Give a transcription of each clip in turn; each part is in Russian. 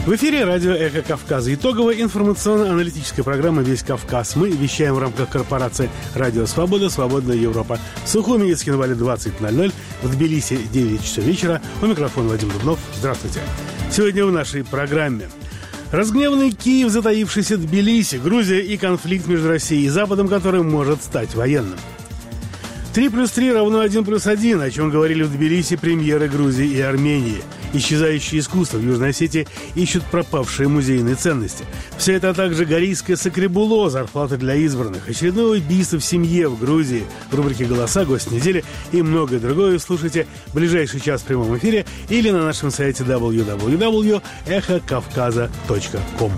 В эфире радио «Эхо Кавказа». Итоговая информационно-аналитическая программа «Весь Кавказ». Мы вещаем в рамках корпорации «Радио Свобода», «Свободная Европа». В Сухуми, Навале 20:00, в Тбилиси 9 часов вечера. У микрофона Вадим Дубнов. Здравствуйте. Сегодня в нашей программе. Разгневанный Киев, затаившийся Тбилиси, Грузия и конфликт между Россией и Западом, который может стать военным. 3+3 равно 1+1, о чем говорили в Тбилиси премьеры Грузии и Армении. Исчезающее искусство в Южной Осетии ищут пропавшие музейные ценности. Все это, а также Горийское сакребуло, зарплаты для избранных, очередное убийство в семье в Грузии, рубрики «Голоса», «Гость недели» и многое другое слушайте в ближайший час в прямом эфире или на нашем сайте www.эхокавказа.ком.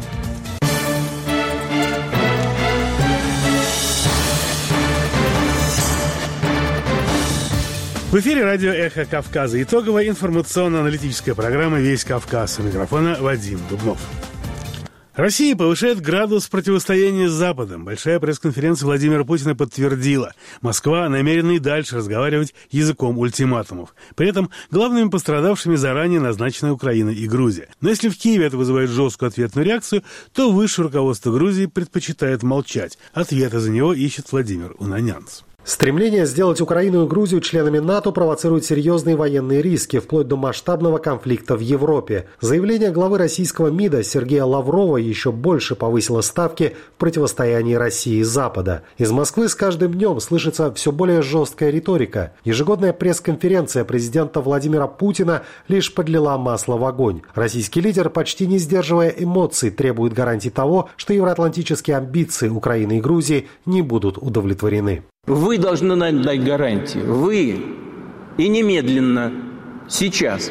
В эфире радио «Эхо Кавказа». Итоговая информационно-аналитическая программа «Весь Кавказ». У микрофона Вадим Дубнов. Россия повышает градус противостояния с Западом. Большая пресс-конференция Владимира Путина подтвердила. Москва намерена и дальше разговаривать языком ультиматумов. При этом главными пострадавшими заранее назначены Украина и Грузия. Но если в Киеве это вызывает жесткую ответную реакцию, то высшее руководство Грузии предпочитает молчать. Ответа за него ищет Владимир Унанянц. Стремление сделать Украину и Грузию членами НАТО провоцирует серьезные военные риски, вплоть до масштабного конфликта в Европе. Заявление главы российского МИДа Сергея Лаврова еще больше повысило ставки в противостоянии России и Запада. Из Москвы с каждым днем слышится все более жесткая риторика. Ежегодная пресс-конференция президента Владимира Путина лишь подлила масло в огонь. Российский лидер, почти не сдерживая эмоций, требует гарантий того, что евроатлантические амбиции Украины и Грузии не будут удовлетворены. Вы должны нам дать гарантии. Вы. И немедленно. Сейчас.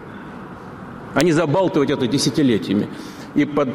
А не забалтывать это десятилетиями. И под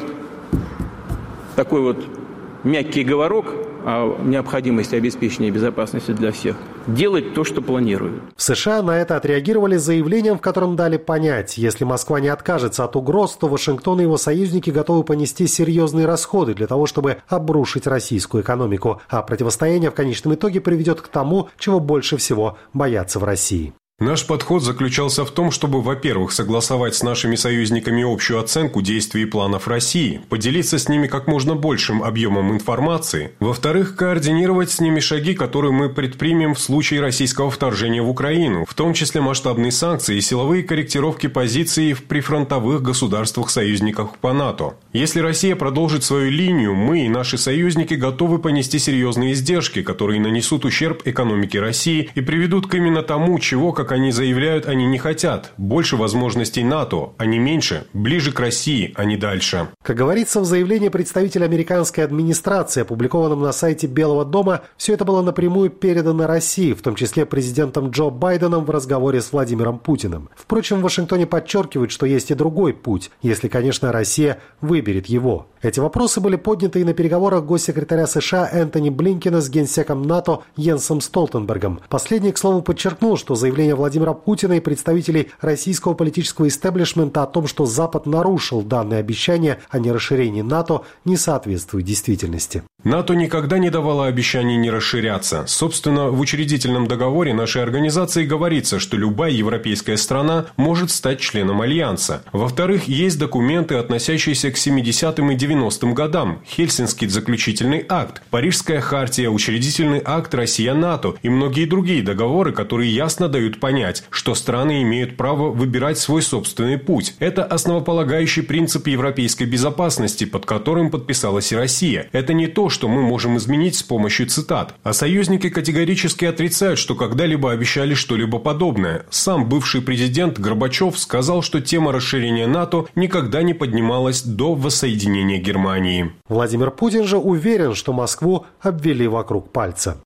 такой вот мягкий говорок о необходимости обеспечения безопасности для всех делать то, что планируют. В США на это отреагировали заявлением, в котором дали понять, если Москва не откажется от угроз, то Вашингтон и его союзники готовы понести серьезные расходы для того, чтобы обрушить российскую экономику, а противостояние в конечном итоге приведет к тому, чего больше всего боятся в России. Наш подход заключался в том, чтобы, во-первых, согласовать с нашими союзниками общую оценку действий и планов России, поделиться с ними как можно большим объемом информации, во-вторых, координировать с ними шаги, которые мы предпримем в случае российского вторжения в Украину, в том числе масштабные санкции и силовые корректировки позиций в прифронтовых государствах-союзниках по НАТО. Если Россия продолжит свою линию, мы и наши союзники готовы понести серьезные издержки, которые нанесут ущерб экономике России и приведут к именно тому, чего, как они заявляют, они не хотят. Больше возможностей НАТО, а не меньше. Ближе к России, а не дальше. Как говорится в заявлении представителя американской администрации, опубликованном на сайте Белого дома, все это было напрямую передано России, в том числе президентом Джо Байденом в разговоре с Владимиром Путиным. Впрочем, в Вашингтоне подчеркивают, что есть и другой путь, если, конечно, Россия выберет его. Эти вопросы были подняты и на переговорах госсекретаря США Энтони Блинкена с генсеком НАТО Йенсом Столтенбергом. Последний, к слову, подчеркнул, что заявление Владимира Путина и представителей российского политического истеблишмента о том, что Запад нарушил данные обещания о нерасширении НАТО, не соответствует действительности. НАТО никогда не давало обещаний не расширяться. Собственно, в учредительном договоре нашей организации говорится, что любая европейская страна может стать членом Альянса. Во-вторых, есть документы, относящиеся к 70-м и 90-м годам. Хельсинский заключительный акт, Парижская хартия, учредительный акт Россия-НАТО и многие другие договоры, которые ясно дают понять, что страны имеют право выбирать свой собственный путь. Это основополагающий принцип европейской безопасности, под которым подписалась и Россия. Это не то, что мы можем изменить с помощью цитат. А союзники категорически отрицают, что когда-либо обещали что-либо подобное. Сам бывший президент Горбачев сказал, что тема расширения НАТО никогда не поднималась до воссоединения Германии. Владимир Путин же уверен, что Москву обвели вокруг пальца.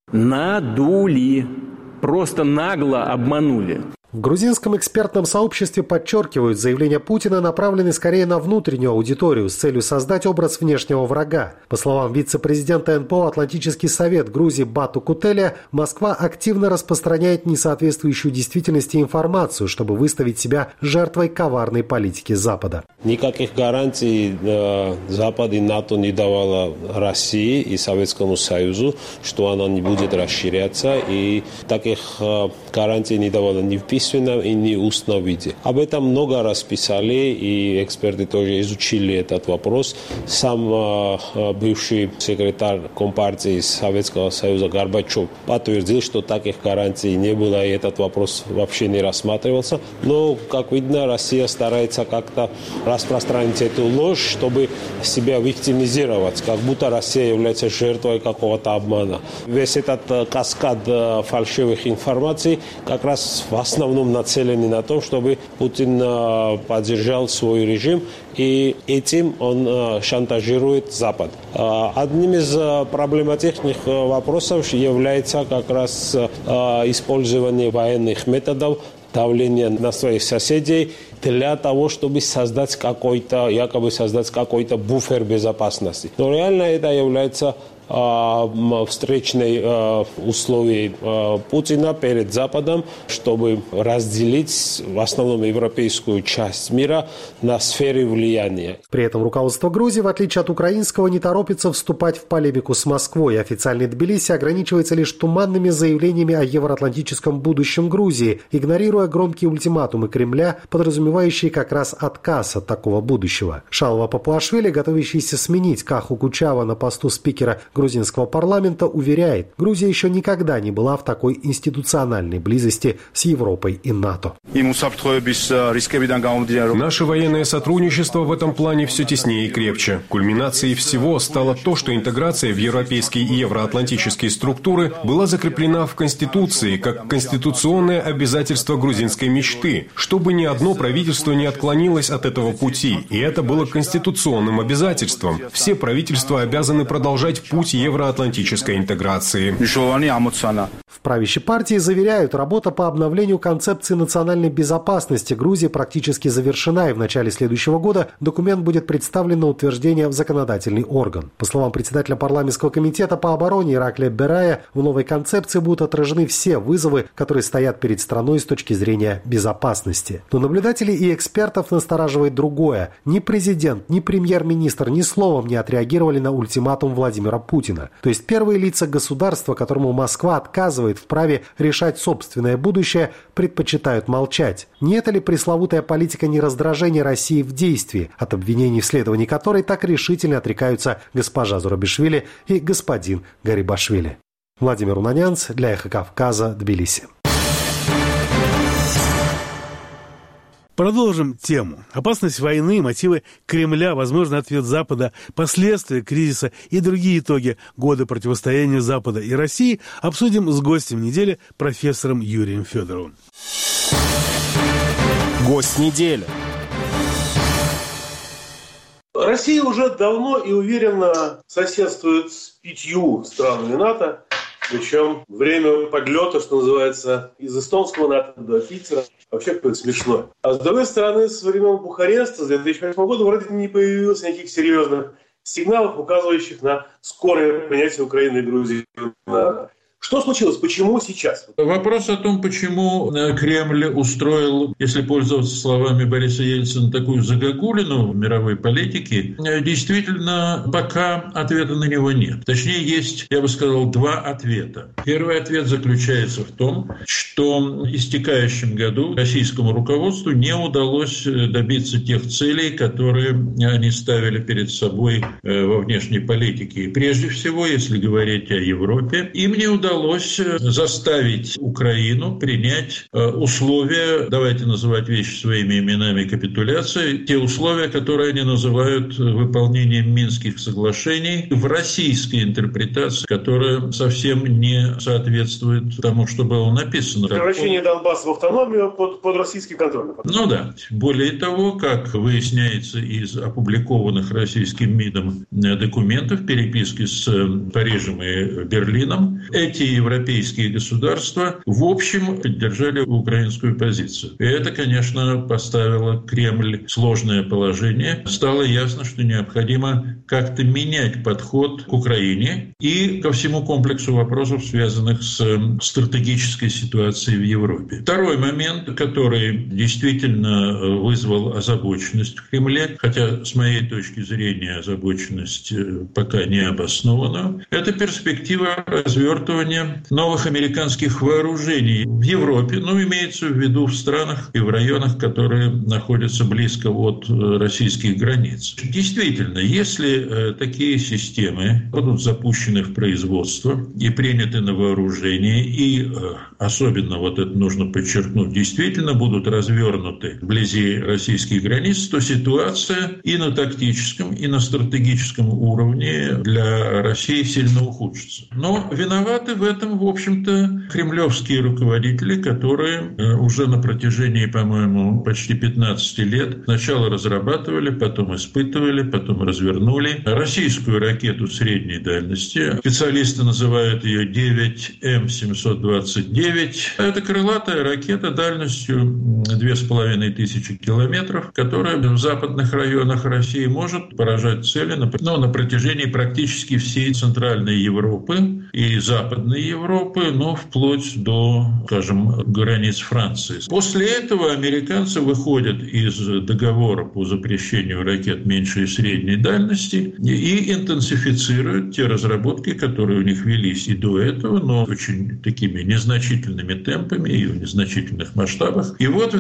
Надули. Просто нагло обманули. В грузинском экспертном сообществе подчеркивают, заявления Путина направлены скорее на внутреннюю аудиторию с целью создать образ внешнего врага. По словам вице-президента НПО «Атлантический совет» Грузии Бату Кутеля, Москва активно распространяет несоответствующую действительности информацию, чтобы выставить себя жертвой коварной политики Запада. Никаких гарантий Запад и НАТО не давало России и Советскому Союзу, что она не будет расширяться. И таких гарантий не давало ни в письменном и не устном виде. Об этом много раз писали, и эксперты тоже изучили этот вопрос. Сам бывший секретарь Компартии Советского Союза Горбачев подтвердил, что таких гарантий не было, и этот вопрос вообще не рассматривался. Но, как видно, Россия старается как-то распространить эту ложь, чтобы себя виктимизировать, как будто Россия является жертвой какого-то обмана. Весь этот каскад фальшивых информаций как раз в основном нацелены на то, чтобы Путин поддержал свой режим, и этим он шантажирует Запад. Одним из проблематичных вопросов является как раз использование военных методов, давление на своих соседей для того, чтобы якобы создать какой-то буфер безопасности. Но реально это является встречной условией Путина перед Западом, чтобы разделить в основном европейскую часть мира на сферы влияния. При этом руководство Грузии, в отличие от украинского, не торопится вступать в полемику с Москвой. Официальный Тбилиси ограничивается лишь туманными заявлениями о евроатлантическом будущем Грузии, игнорируя громкие ультиматумы Кремля, подразумевающие как раз отказ от такого будущего. Шалва Папуашвили, готовящийся сменить Каху Кучава на посту спикера грузинского парламента, уверяет, Грузия еще никогда не была в такой институциональной близости с Европой и НАТО. Наше военное сотрудничество в этом плане все теснее и крепче. Кульминацией всего стало то, что интеграция в европейские и евроатлантические структуры была закреплена в Конституции как конституционное обязательство грузинской мечты, чтобы ни одно правительство не отклонилось от этого пути. И это было конституционным обязательством. Все правительства обязаны продолжать путь евроатлантической интеграции. В правящей партии заверяют, работа по обновлению концепции национальной безопасности Грузии практически завершена, и в начале следующего года документ будет представлен на утверждение в законодательный орган. По словам председателя парламентского комитета по обороне Ираклия Берая, в новой концепции будут отражены все вызовы, которые стоят перед страной с точки зрения безопасности. Но наблюдателей и экспертов настораживает другое. Ни президент, ни премьер-министр ни словом не отреагировали на ультиматум Владимира Путина. То есть первые лица государства, которому Москва отказывает в праве решать собственное будущее, предпочитают молчать. Не это ли пресловутая политика нераздражения России в действии, от обвинений в следовании которой так решительно отрекаются госпожа Зурабишвили и господин Гарибашвили? Владимир Унанянц для «Эхо Кавказа», Тбилиси. Продолжим тему. Опасность войны, мотивы Кремля, возможный ответ Запада, последствия кризиса и другие итоги года противостояния Запада и России обсудим с гостем недели, профессором Юрием Федоровым. Гость недели. Россия уже давно и уверенно соседствует с 5 странами НАТО. Причем время подлета, что называется, из эстонского НАТО до Питера, вообще какое-то смешно. А с другой стороны, с времен Бухареста, с 2008 года, вроде не появилось никаких серьезных сигналов, указывающих на скорое принятие Украины и Грузии в НАТО. Что случилось? Почему сейчас? Вопрос о том, почему Кремль устроил, если пользоваться словами Бориса Ельцина, такую загогулину в мировой политике, действительно, пока ответа на него нет. Точнее, есть, я бы сказал, 2 ответа. Первый ответ заключается в том, что в истекающем году российскому руководству не удалось добиться тех целей, которые они ставили перед собой во внешней политике. И прежде всего, если говорить о Европе, им не удалось заставить Украину принять условия, давайте называть вещи своими именами, капитуляции, те условия, которые они называют выполнением Минских соглашений в российской интерпретации, которая совсем не соответствует тому, что было написано. Превращение Донбасса в автономию под российский контроль. Ну да. Более того, как выясняется из опубликованных российским МИДом документов, переписки с Парижем и Берлином, эти европейские государства в общем поддержали украинскую позицию. И это, конечно, поставило Кремль в сложное положение. Стало ясно, что необходимо как-то менять подход к Украине и ко всему комплексу вопросов, связанных с стратегической ситуацией в Европе. Второй момент, который действительно вызвал озабоченность в Кремле, хотя с моей точки зрения озабоченность пока не обоснована, это перспектива развертывания использования новых американских вооружений в Европе, имеется в виду в странах и в районах, которые находятся близко от российских границ. Действительно, если такие системы будут запущены в производство и приняты на вооружение, и особенно, это нужно подчеркнуть, действительно будут развернуты вблизи российских границ, то ситуация и на тактическом, и на стратегическом уровне для России сильно ухудшится. Но виноваты в этом, в общем-то, кремлевские руководители, которые уже на протяжении, по-моему, почти 15 лет сначала разрабатывали, потом испытывали, потом развернули российскую ракету средней дальности. Специалисты называют ее 9М729. Это крылатая ракета дальностью 2500 километров, которая в западных районах России может поражать цели на протяжении практически всей Центральной Европы и Западной Европы, вплоть до, скажем, границ Франции. После этого американцы выходят из договора по запрещению ракет меньшей и средней дальности и интенсифицируют те разработки, которые у них велись и до этого, но очень такими незначительными темпами и в незначительных масштабах. И в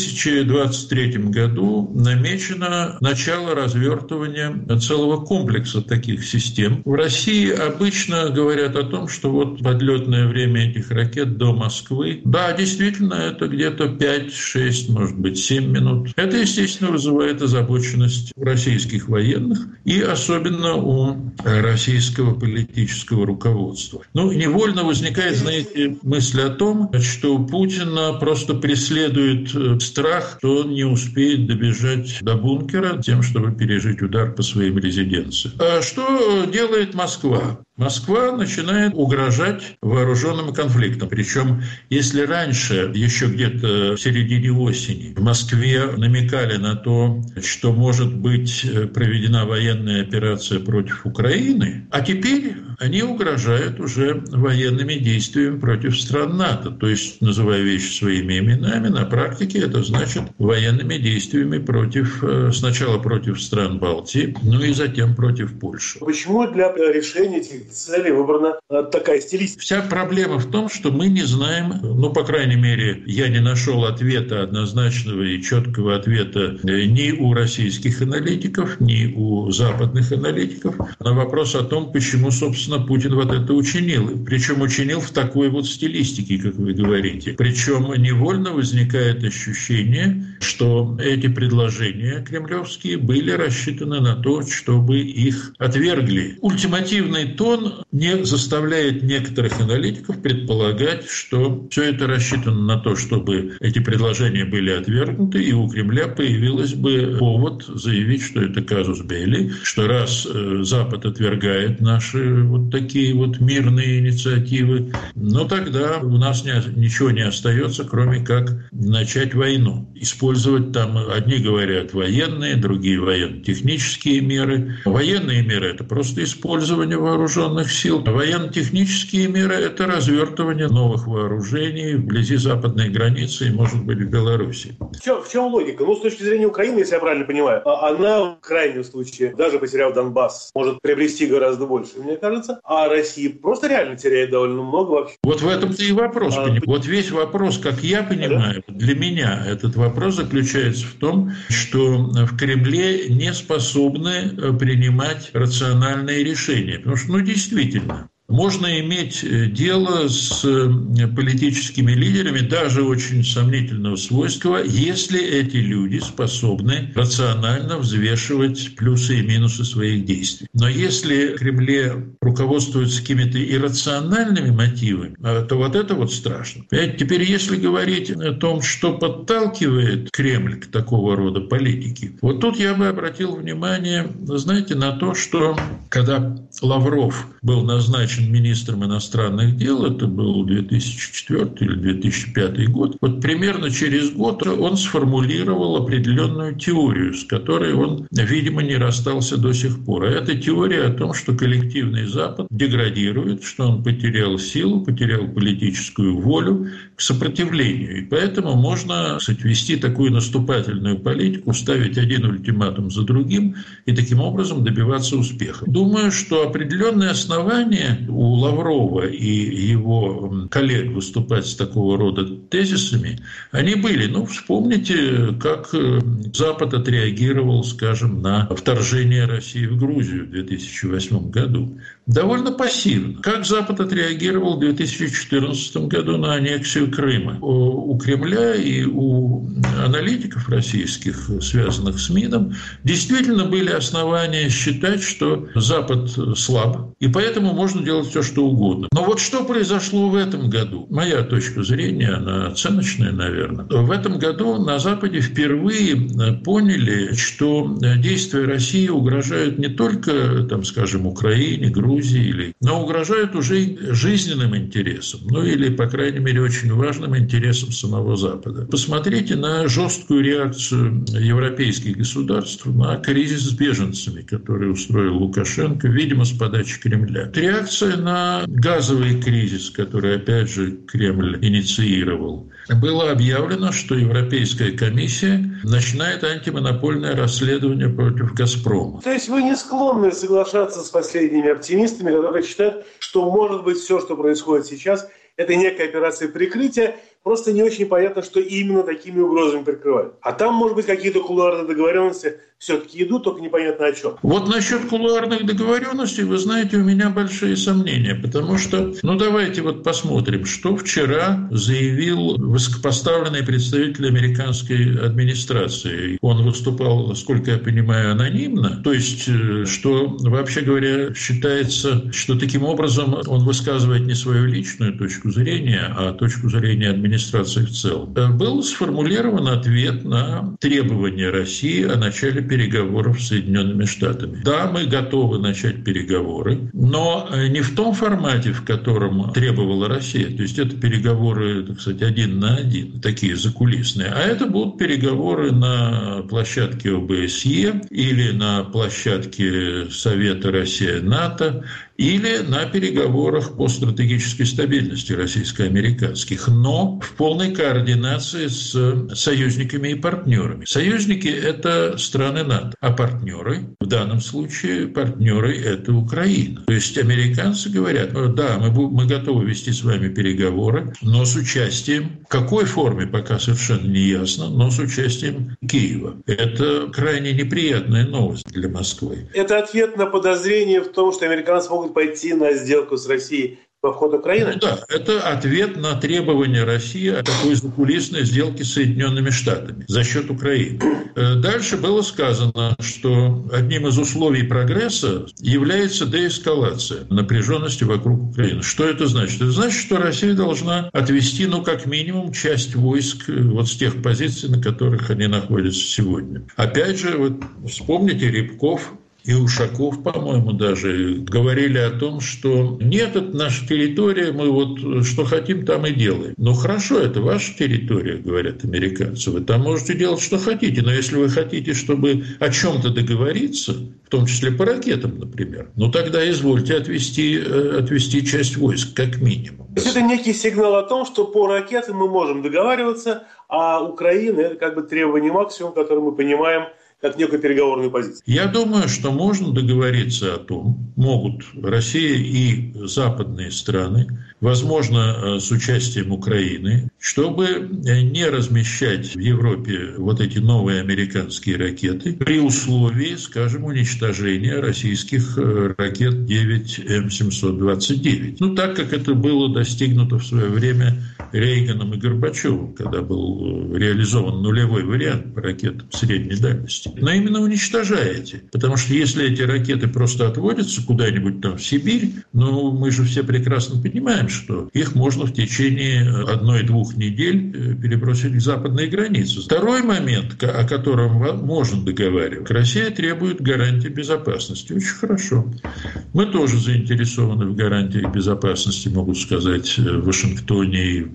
2023 году намечено начало развертывания целого комплекса таких систем. В России обычно говорят о том, что подлетное время этих ракет до Москвы, да, действительно, это где-то 5-6, может быть, 7 минут. Это, естественно, вызывает озабоченность у российских военных и особенно у российского политического руководства. Невольно возникает, знаете, мысль о том, что Путина просто преследует страх, что он не успеет добежать до бункера тем, чтобы пережить удар по своим резиденциям. А что делает Москва? Москва начинает угрожать вооруженным конфликтом. Причем, если раньше, еще где-то в середине осени, в Москве намекали на то, что может быть проведена военная операция против Украины, а теперь они угрожают уже военными действиями против стран НАТО. То есть, называя вещи своими именами, на практике это значит военными действиями сначала против стран Балтии, и затем против Польши. Почему для решения этих целей выбрана такая стилистика? Вся проблема в том, что мы не знаем, по крайней мере, я не нашел ответа, однозначного и четкого ответа ни у российских аналитиков, ни у западных аналитиков на вопрос о том, почему, собственно, Путин это учинил. Причем учинил в такой стилистике, как вы говорите. Причем невольно возникает ощущение, что эти предложения кремлевские были рассчитаны на то, чтобы их отвергли. Ультимативный тон не заставляет некоторых аналитиков предполагать, что все это рассчитано на то, чтобы эти предложения были отвергнуты, и у Кремля появился бы повод заявить, что это казус белли, что раз Запад отвергает наши такие мирные инициативы, тогда у нас ничего не остается, кроме как начать войну. Использовать одни говорят военные, другие военно-технические меры. Военные меры – это просто использование вооруженных сил. Военно-технические меры – это развертывание новых вооружений вблизи западной границы и, может быть, в Беларуси. В чем логика? С точки зрения Украины, если я правильно понимаю, она в крайнем случае, даже потеряв Донбасс, может приобрести гораздо больше, мне кажется, а Россия просто реально теряет довольно много вообще. В этом-то и вопрос. Весь вопрос, как я понимаю, для меня этот вопрос заключается в том, что в Кремле не способны принимать рациональные решения. Потому что, действительно, можно иметь дело с политическими лидерами, даже очень сомнительного свойства, если эти люди способны рационально взвешивать плюсы и минусы своих действий. Но если в Кремле руководствуются какими-то иррациональными мотивами, то это страшно. Теперь, если говорить о том, что подталкивает Кремль к такого рода политике, тут я бы обратил внимание, знаете, на то, что когда Лавров был назначен министром иностранных дел, это был 2004 или 2005 год, примерно через год он сформулировал определенную теорию, с которой он, видимо, не расстался до сих пор. А это теория о том, что коллективный Запад деградирует, что он потерял силу, потерял политическую волю к сопротивлению. И поэтому можно вести такую наступательную политику, ставить один ультиматум за другим и таким образом добиваться успеха. Думаю, что определенные основания у Лаврова и его коллег выступать с такого рода тезисами, они были. Ну, вспомните, как Запад отреагировал, скажем, на вторжение России в Грузию в 2008 году. Довольно пассивно. Как Запад отреагировал в 2014 году на аннексию Крыма. У Кремля и у аналитиков российских, связанных с МИДом, действительно были основания считать, что Запад слаб, и поэтому можно делать все, что угодно. Но вот что произошло в этом году? Моя точка зрения, она оценочная, наверное. В этом году на Западе впервые поняли, что действия России угрожают не только, там, скажем, Украине, Грузии, но угрожают уже жизненным интересам, ну или, по крайней мере, очень важным интересам самого Запада. Посмотрите на жесткую реакцию европейских государств на кризис с беженцами, который устроил Лукашенко, видимо, с подачи Кремля. Реакция на газовый кризис, который, опять же, Кремль инициировал. Было объявлено, что Европейская комиссия начинает антимонопольное расследование против «Газпрома». То есть вы не склонны соглашаться с последними оптимистами, которые считают, что, может быть, все, что происходит сейчас, это некая операция прикрытия, просто не очень понятно, что именно такими угрозами прикрывают. А там, может быть, какие-то кулуарные договоренности все-таки идут, только непонятно о чем. Вот насчет кулуарных договоренностей, вы знаете, у меня большие сомнения, потому что, давайте вот посмотрим, что вчера заявил высокопоставленный представитель американской администрации. Он выступал, насколько я понимаю, анонимно, то есть, что, вообще говоря, считается, что таким образом он высказывает не свою личную точку зрения, а точку зрения администрации в целом. Был сформулирован ответ на требования России о начале переговоров с Соединенными Штатами. Да, мы готовы начать переговоры, но не в том формате, в котором требовала Россия. То есть это переговоры, так сказать, 1 на 1, такие закулисные. А это будут переговоры на площадке ОБСЕ или на площадке Совета Россия-НАТО или на переговорах по стратегической стабильности российско-американских, но в полной координации с союзниками и партнерами. Союзники – это страны НАТО, а партнеры, в данном случае партнеры – это Украина. То есть американцы говорят, да, мы готовы вести с вами переговоры, но с участием, в какой форме, пока совершенно не ясно, но с участием Киева. Это крайне неприятная новость для Москвы. Это ответ на подозрение в том, что американцы могут пойти на сделку с Россией во вход Украины? Да, это ответ на требования России о такой закулисной сделке с Соединенными Штатами за счет Украины. Дальше было сказано, что одним из условий прогресса является деэскалация напряженности вокруг Украины. Что это значит? Это значит, что Россия должна отвести, как минимум, часть войск вот с тех позиций, на которых они находятся сегодня. Опять же, вот вспомните Рябков и Ушаков, по-моему, даже говорили о том, что нет, это наша территория, мы вот что хотим, там и делаем. Хорошо, это ваша территория, говорят американцы, вы там можете делать, что хотите, но если вы хотите, чтобы о чем-то договориться, в том числе по ракетам, например, тогда извольте отвести часть войск, как минимум. То есть это некий сигнал о том, что по ракетам мы можем договариваться, а Украина – это как бы требование максимум, которое мы понимаем как некую переговорную позицию. Я думаю, что можно договориться о том, могут Россия и западные страны, возможно, с участием Украины, чтобы не размещать в Европе вот эти новые американские ракеты при условии, скажем, уничтожения российских ракет 9М729. Так как это было достигнуто в свое время Рейганом и Горбачевым, когда был реализован нулевой вариант по ракетам средней дальности. Но именно уничтожаете. Потому что если эти ракеты просто отводятся куда-нибудь там в Сибирь, мы же все прекрасно понимаем, что их можно в течение 1-2 недель перебросить к западной границе. Второй момент, о котором можно договариваться. Россия требует гарантии безопасности. Очень хорошо. Мы тоже заинтересованы в гарантиях безопасности, могут сказать, в Вашингтоне и в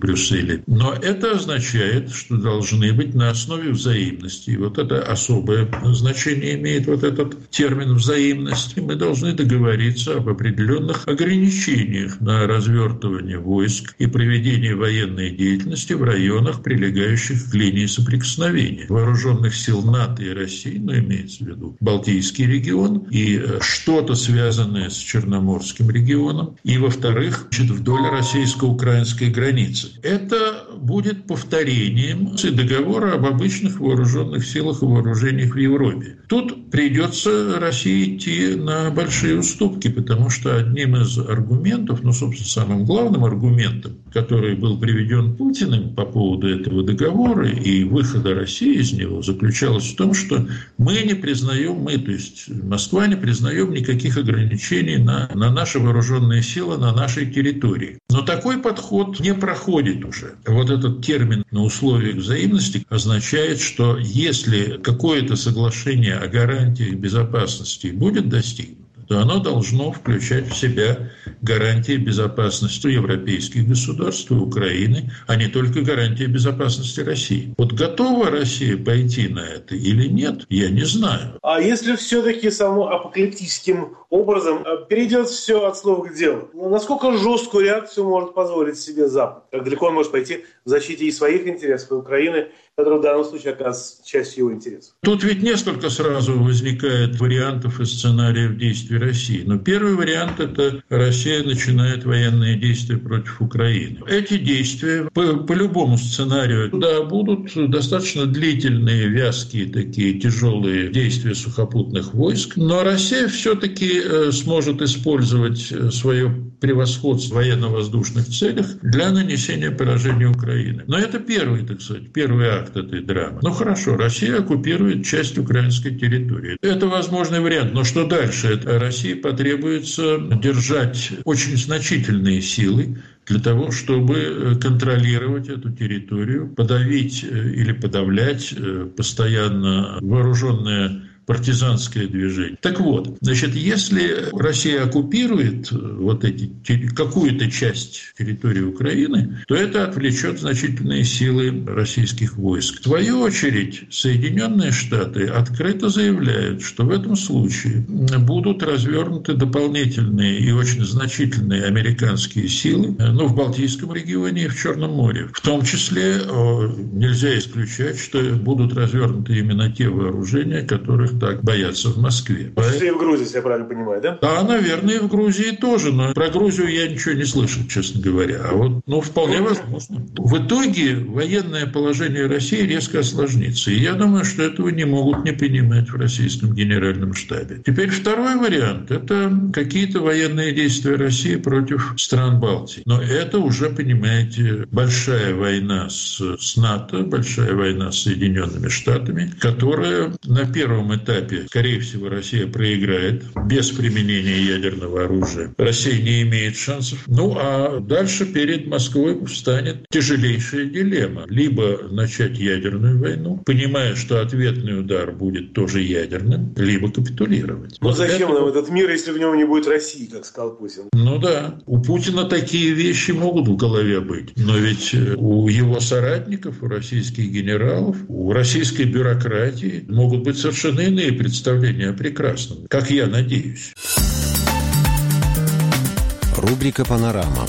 Брюсселе. Но это означает, что должны быть на основе взаимности. И вот это особое значение имеет вот этот термин «взаимность». Мы должны договориться об определенных ограничениях на развертывание войск и проведение военной деятельности в районах, прилегающих к линии соприкосновения вооруженных сил НАТО и России, но имеется в виду Балтийский регион и что-то связанное с Черноморским регионом, и, во-вторых, вдоль российско-украинской границы. Это будет повторением договора об обычных вооруженных силах и вооружениях в Европе. Тут придется России идти на большие уступки, потому что одним из аргументов, собственно, самым главным аргументом, который был приведен Путиным по поводу этого договора и выхода России из него, заключалось в том, что мы не признаем, то есть Москва не признаем никаких ограничений на наши вооруженные силы на нашей территории. Но такой подход не проходит уже. Вот этот термин «на условиях взаимности» означает, что если какое-то соглашение о гарантиях безопасности будет достигнуто, то оно должно включать в себя гарантии безопасности европейских государств и Украины, а не только гарантии безопасности России. Вот готова Россия пойти на это или нет, я не знаю. А если все-таки апокалиптическим образом перейдет все от слов к делу, насколько жесткую реакцию может позволить себе Запад? Как далеко он может пойти в защите и своих интересов, и Украины, которая в данном случае оказывается частью его интересов? Тут ведь несколько сразу возникает вариантов и сценариев действий России. Но первый вариант – это Россия начинает военные действия против Украины. Эти действия по любому сценарию будут достаточно длительные, вязкие, такие тяжелые действия сухопутных войск. Но Россия все-таки сможет использовать свое превосходство в военно-воздушных целях для нанесения поражения Украины. Но это первый акт этой драмы. Хорошо, Россия оккупирует часть украинской территории. Это возможный вариант. Но что дальше? России потребуется держать очень значительные силы для того, чтобы контролировать эту территорию, подавить или подавлять постоянно вооруженное партизанское движение. Так вот, если Россия оккупирует какую-то часть территории Украины, то это отвлечет значительные силы российских войск. В свою очередь, Соединенные Штаты открыто заявляют, что в этом случае будут развернуты дополнительные и очень значительные американские силы в Балтийском регионе и в Черном море. В том числе нельзя исключать, что будут развернуты именно те вооружения, которых так боятся в Москве. И в Грузии, если я правильно понимаю, да? Да, наверное, и в Грузии тоже, но про Грузию я ничего не слышал, честно говоря. А вполне возможно. В итоге военное положение России резко осложнится. И я думаю, что этого не могут не понимать в российском генеральном штабе. Теперь второй вариант – это какие-то военные действия России против стран Балтии. Но это уже, понимаете, большая война с НАТО, большая война с Соединенными Штатами, которая на первом этапе, скорее всего, Россия проиграет без применения ядерного оружия. Россия не имеет шансов. А дальше перед Москвой встанет тяжелейшая дилемма. Либо начать ядерную войну, понимая, что ответный удар будет тоже ядерным, либо капитулировать. Зачем нам этот мир, если в нем не будет России, как сказал Путин? Да. У Путина такие вещи могут в голове быть. Но ведь у его соратников, у российских генералов, у российской бюрократии могут быть совершенно иные представления о прекрасном, как я надеюсь. Рубрика «Панорама».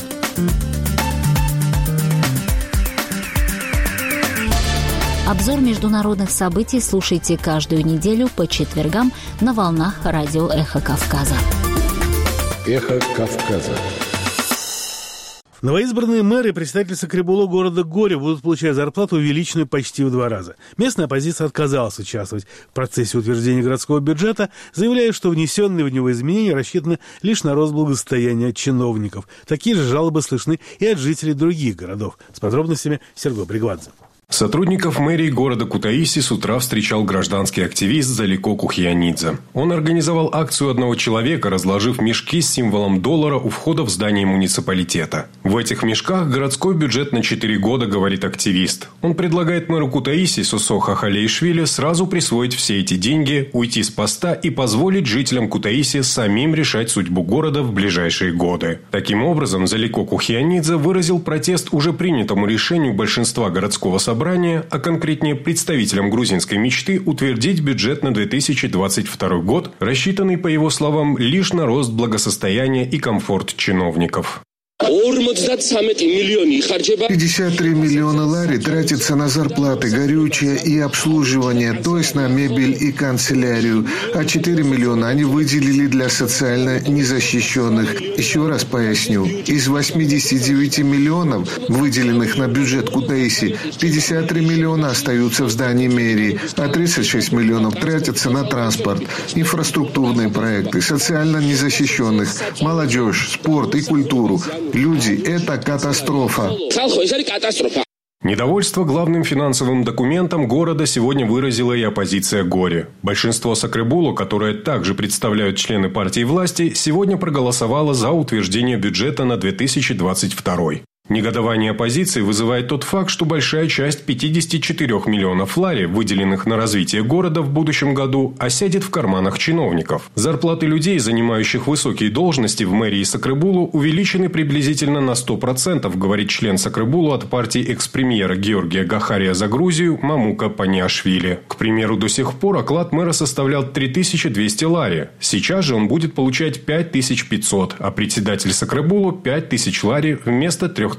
Обзор международных событий слушайте каждую неделю по четвергам на волнах радио «Эхо Кавказа». «Эхо Кавказа». Новоизбранные мэры и председатель Сакребуло города Горе будут получать зарплату, увеличенную почти в 2 раза. Местная оппозиция отказалась участвовать в процессе утверждения городского бюджета, заявляя, что внесенные в него изменения рассчитаны лишь на рост благосостояния чиновников. Такие же жалобы слышны и от жителей других городов. С подробностями Сергей Бригвадзе. Сотрудников мэрии города Кутаиси с утра встречал гражданский активист Залико Кухьянидзе. Он организовал акцию одного человека, разложив мешки с символом доллара у входа в здание муниципалитета. В этих мешках городской бюджет на 4 года, говорит активист. Он предлагает мэру Кутаиси Сосо Хахалеишвили сразу присвоить все эти деньги, уйти с поста и позволить жителям Кутаиси самим решать судьбу города в ближайшие годы. Таким образом, Залико Кухьянидзе выразил протест уже принятому решению большинства городского собрания, а конкретнее представителям грузинской мечты утвердить бюджет на 2022 год, рассчитанный, по его словам, лишь на рост благосостояния и комфорт чиновников. 53 миллиона лари тратится на зарплаты, горючее и обслуживание, то есть на мебель и канцелярию, а 4 миллиона они выделили для социально незащищенных. Еще раз поясню, из 89 миллионов, выделенных на бюджет Кутаиси, 53 миллиона остаются в здании мэрии, а 36 миллионов тратятся на транспорт, инфраструктурные проекты, социально незащищенных, молодежь, спорт и культуру. Люди, это катастрофа. Недовольство главным финансовым документом города сегодня выразила и оппозиция Гори. Большинство Сакребулу, которое также представляют члены партии власти, сегодня проголосовало за утверждение бюджета на 2022. Негодование оппозиции вызывает тот факт, что большая часть 54 миллионов лари, выделенных на развитие города в будущем году, осядет в карманах чиновников. Зарплаты людей, занимающих высокие должности в мэрии Сакребулу, увеличены приблизительно на 100%, говорит член Сакребулу от партии экс-премьера Георгия Гахария за Грузию Мамука Паниашвили. К примеру, до сих пор оклад мэра составлял 3200 лари. Сейчас же он будет получать 5500, а председатель Сакребулу 5000 лари вместо 3200.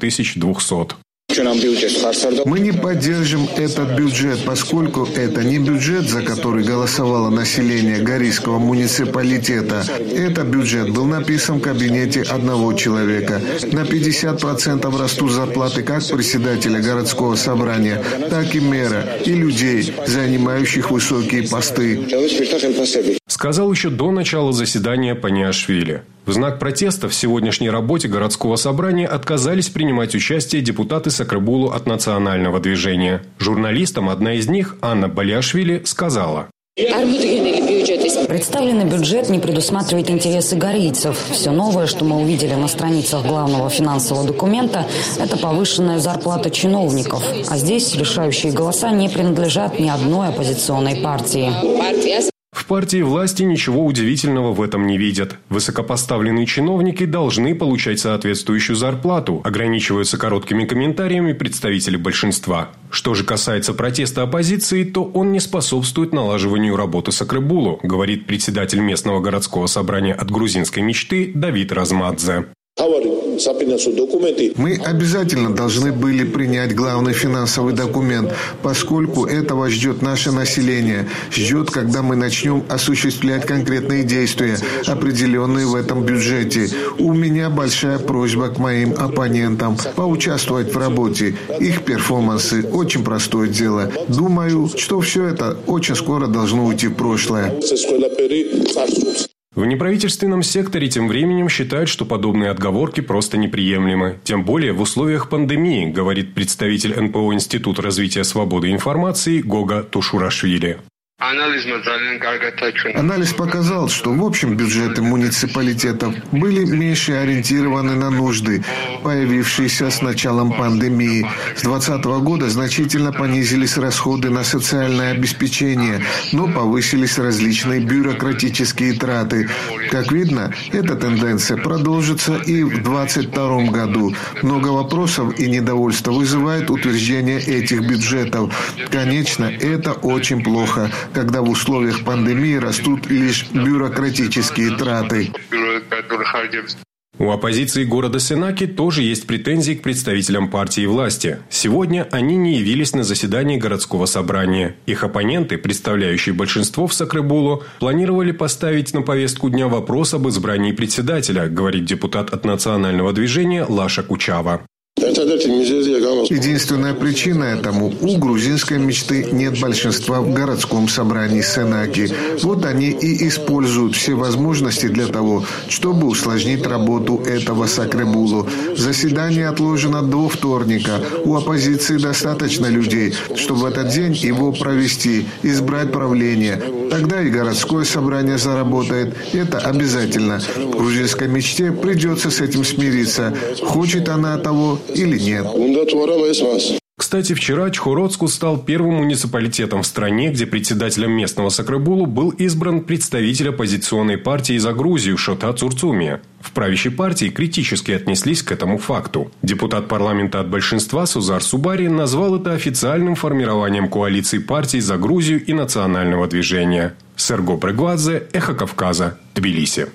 Мы не поддержим этот бюджет, поскольку это не бюджет, за который голосовало население Горийского муниципалитета. Этот бюджет был написан в кабинете одного человека. На 50% растут зарплаты как председателя городского собрания, так и мэра и людей, занимающих высокие посты. Сказал еще до начала заседания Паниашвили. В знак протеста в сегодняшней работе городского собрания отказались принимать участие депутаты Сакребулу от национального движения. Журналистам одна из них, Анна Балиашвили, сказала: Представленный бюджет не предусматривает интересы горийцев. Все новое, что мы увидели на страницах главного финансового документа, это повышенная зарплата чиновников. А здесь решающие голоса не принадлежат ни одной оппозиционной партии. В партии власти ничего удивительного в этом не видят. Высокопоставленные чиновники должны получать соответствующую зарплату, ограничиваются короткими комментариями представители большинства. Что же касается протеста оппозиции, то он не способствует налаживанию работы Сакребулу, говорит председатель местного городского собрания от грузинской мечты Давид Размадзе. Мы обязательно должны были принять главный финансовый документ, поскольку этого ждет наше население. Ждет, когда мы начнем осуществлять конкретные действия, определенные в этом бюджете. У меня большая просьба к моим оппонентам поучаствовать в работе. Их перформансы – очень простое дело. Думаю, что все это очень скоро должно уйти в прошлое. В неправительственном секторе тем временем считают, что подобные отговорки просто неприемлемы. Тем более в условиях пандемии, говорит представитель НПО Института развития свободы информации Гога Тушурашвили. Анализ показал, что в общем бюджеты муниципалитетов были меньше ориентированы на нужды, появившиеся с началом пандемии. С 2020 года значительно понизились расходы на социальное обеспечение, но повысились различные бюрократические траты. Как видно, эта тенденция продолжится и в 2022 году. Много вопросов и недовольства вызывает утверждение этих бюджетов. Конечно, это очень плохо, когда в условиях пандемии растут лишь бюрократические траты. У оппозиции города Сенаки тоже есть претензии к представителям партии власти. Сегодня они не явились на заседании городского собрания. Их оппоненты, представляющие большинство в Сакребулу, планировали поставить на повестку дня вопрос об избрании председателя, говорит депутат от национального движения Лаша Кучава. Единственная причина этому – у грузинской мечты нет большинства в городском собрании Сенаки. Вот они и используют все возможности для того, чтобы усложнить работу этого Сакребулу. Заседание отложено до вторника. У оппозиции достаточно людей, чтобы в этот день его провести, избрать правление. Тогда и городское собрание заработает. Это обязательно. Грузинской мечте придется с этим смириться, хочет она того или нет. Кстати, вчера Чхородску стал первым муниципалитетом в стране, где председателем местного Сакребулу был избран представитель оппозиционной партии «За Грузию» Шота Цурцумия. В правящей партии критически отнеслись к этому факту. Депутат парламента от большинства Сузар Субари назвал это официальным формированием коалиции партий «За Грузию» и национального движения. Серго Прегвадзе, Эхо Кавказа, Тбилиси.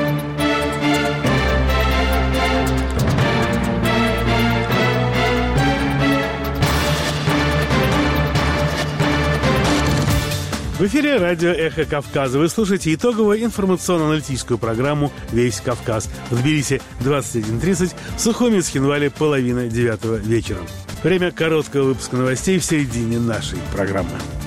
В эфире радио «Эхо Кавказа». Вы слушаете итоговую информационно-аналитическую программу «Весь Кавказ». В Тбилиси 21:30, в Сухуми и Цхинвале 8:30 вечера. Время короткого выпуска новостей в середине нашей программы.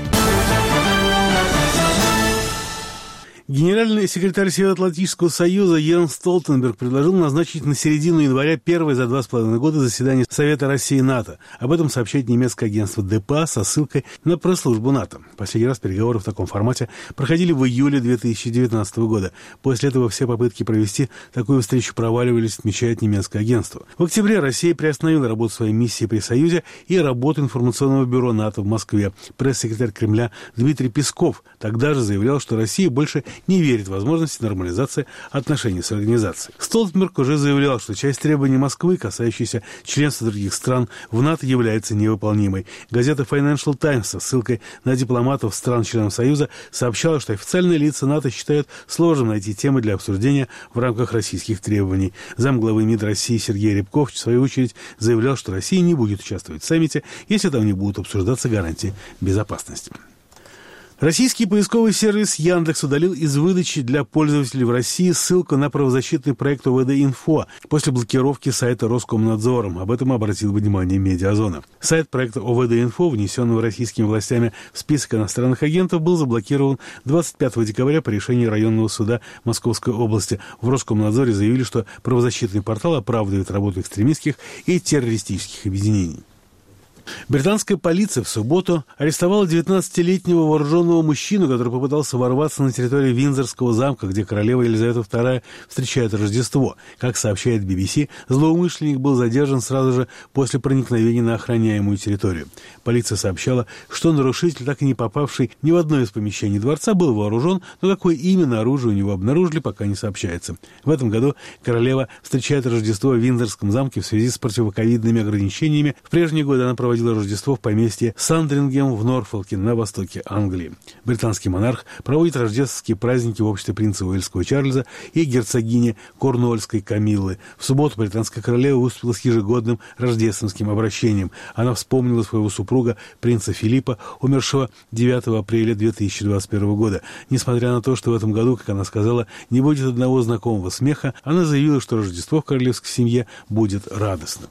Генеральный секретарь Североатлантического союза Йенс Столтенберг предложил назначить на середину января первое за 2,5 года заседание Совета России и НАТО. Об этом сообщает немецкое агентство ДПА со ссылкой на пресс-службу НАТО. Последний раз переговоры в таком формате проходили в июле 2019 года. После этого все попытки провести такую встречу проваливались, отмечает немецкое агентство. В октябре Россия приостановила работу своей миссии при Союзе и работу информационного бюро НАТО в Москве. Пресс-секретарь Кремля Дмитрий Песков тогда же заявлял, что Россия больше не верит в возможности нормализации отношений с организацией. Столтенберг уже заявлял, что часть требований Москвы, касающихся членства других стран в НАТО, является невыполнимой. Газета Financial Times со ссылкой на дипломатов стран-членов Союза сообщала, что официальные лица НАТО считают сложным найти темы для обсуждения в рамках российских требований. Замглавы МИД России Сергей Рябков, в свою очередь, заявлял, что Россия не будет участвовать в саммите, если там не будут обсуждаться гарантии безопасности. Российский поисковый сервис Яндекс удалил из выдачи для пользователей в России ссылку на правозащитный проект ОВД-Инфо после блокировки сайта Роскомнадзором. Об этом обратил внимание Медиазона. Сайт проекта ОВД-Инфо, внесенного российскими властями в список иностранных агентов, был заблокирован 25 декабря по решению районного суда Московской области. В Роскомнадзоре заявили, что правозащитный портал оправдывает работу экстремистских и террористических объединений. Британская полиция в субботу арестовала 19-летнего вооруженного мужчину, который попытался ворваться на территорию Виндзорского замка, где королева Елизавета II встречает Рождество. Как сообщает BBC, злоумышленник был задержан сразу же после проникновения на охраняемую территорию. Полиция сообщала, что нарушитель, так и не попавший ни в одно из помещений дворца, был вооружен, но какое именно оружие у него обнаружили, пока не сообщается. В этом году королева встречает Рождество в Виндзорском замке в связи с противоковидными ограничениями. В прежние годы она проводила Рождество в поместье Сандрингем в Норфолке на востоке Англии. Британский монарх проводит рождественские праздники в обществе принца Уэльского Чарльза и герцогини Корнуольской Камиллы. В субботу британская королева выступила с ежегодным рождественским обращением. Она вспомнила своего супруга, принца Филиппа, умершего 9 апреля 2021 года. Несмотря на то, что в этом году, как она сказала, не будет одного знакомого смеха, она заявила, что Рождество в королевской семье будет радостным.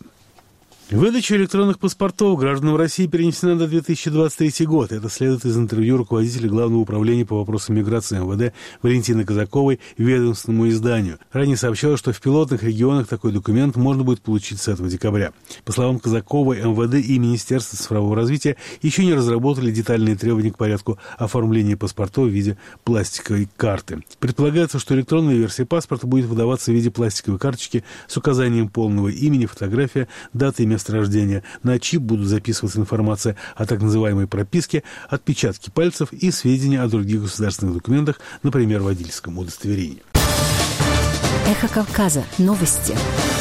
Выдача электронных паспортов гражданам России перенесена на 2023 год. Это следует из интервью руководителя Главного управления по вопросам миграции МВД Валентины Казаковой ведомственному изданию. Ранее сообщалось, что в пилотных регионах такой документ можно будет получить с этого декабря. По словам Казаковой, МВД и Министерство цифрового развития еще не разработали детальные требования к порядку оформления паспортов в виде пластиковой карты. Предполагается, что электронная версия паспорта будет выдаваться в виде пластиковой карточки с указанием полного имени, фотография, даты и места рождения. На чип будут записываться информация о так называемой прописке, отпечатки пальцев и сведения о других государственных документах, например, водительском удостоверении. Эхо Кавказа. Новости.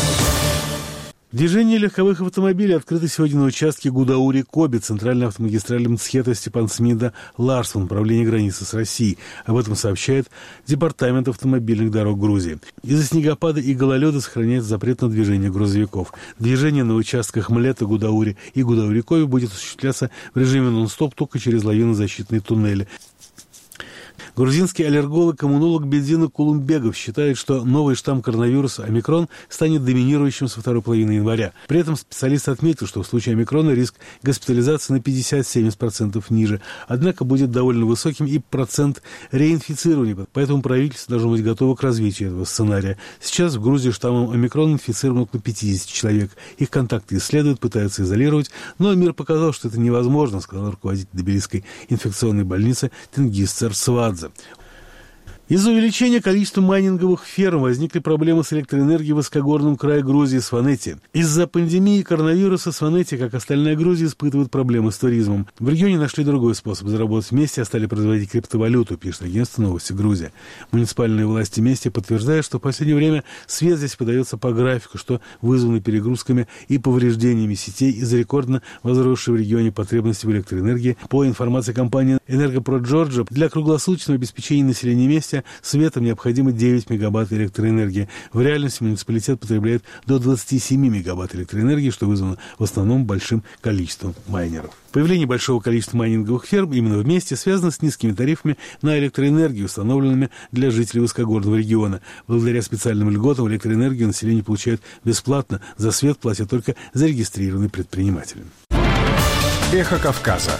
Движение легковых автомобилей открыто сегодня на участке Гудаури-Коби, центральной автомагистрали Мцхета-Степан-Смида-Ларсон, управление границы с Россией. Об этом сообщает Департамент автомобильных дорог Грузии. Из-за снегопада и гололеда сохраняется запрет на движение грузовиков. Движение на участках Млета, Гудаури и Гудаури-Коби будет осуществляться в режиме нон-стоп только через лавинозащитные туннели. Грузинский аллерголог-иммунолог Бедзина Кулумбегов считает, что новый штамм коронавируса омикрон станет доминирующим со второй половины января. При этом специалист отметил, что в случае омикрона риск госпитализации на 50-70% ниже, однако будет довольно высоким и процент реинфицирования, поэтому правительство должно быть готово к развитию этого сценария. Сейчас в Грузии штаммом омикрон инфицировано около 50 человек. Их контакты исследуют, пытаются изолировать, но мир показал, что это невозможно, сказал руководитель Тбилисской инфекционной больницы Тенгиз Церцвадзе. Из-за увеличения количества майнинговых ферм возникли проблемы с электроэнергией в высокогорном крае Грузии Сванети. Из-за пандемии коронавируса Сванети, как остальная Грузия, испытывает проблемы с туризмом. В регионе нашли другой способ заработать вместе, а стали производить криптовалюту, пишет агентство «Новости Грузия». Муниципальные власти Мести подтверждают, что в последнее время свет здесь подается по графику, что вызвано перегрузками и повреждениями сетей из-за рекордно возросшей в регионе потребности в электроэнергии. По информации компании «Энергопрод Джорджа», для круглосуточного обеспечения населения Мести светом необходимо 9 мегаватт электроэнергии. В реальности муниципалитет потребляет до 27 мегаватт электроэнергии, что вызвано в основном большим количеством майнеров. Появление большого количества майнинговых ферм именно в Месте связано с низкими тарифами на электроэнергию, установленными для жителей высокогорного региона. Благодаря специальным льготам электроэнергию население получает бесплатно, за свет платят только зарегистрированные предприниматели. Эхо Кавказа.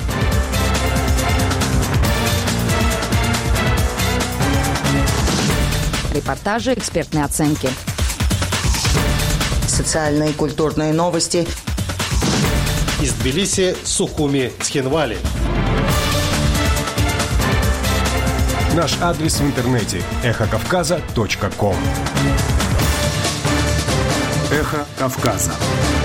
Репортажи, экспертные оценки. Социальные и культурные новости. Из Тбилиси, Сухуми, Цхинвали. Наш адрес в интернете – эхокавказа.ком. Эхо Кавказа.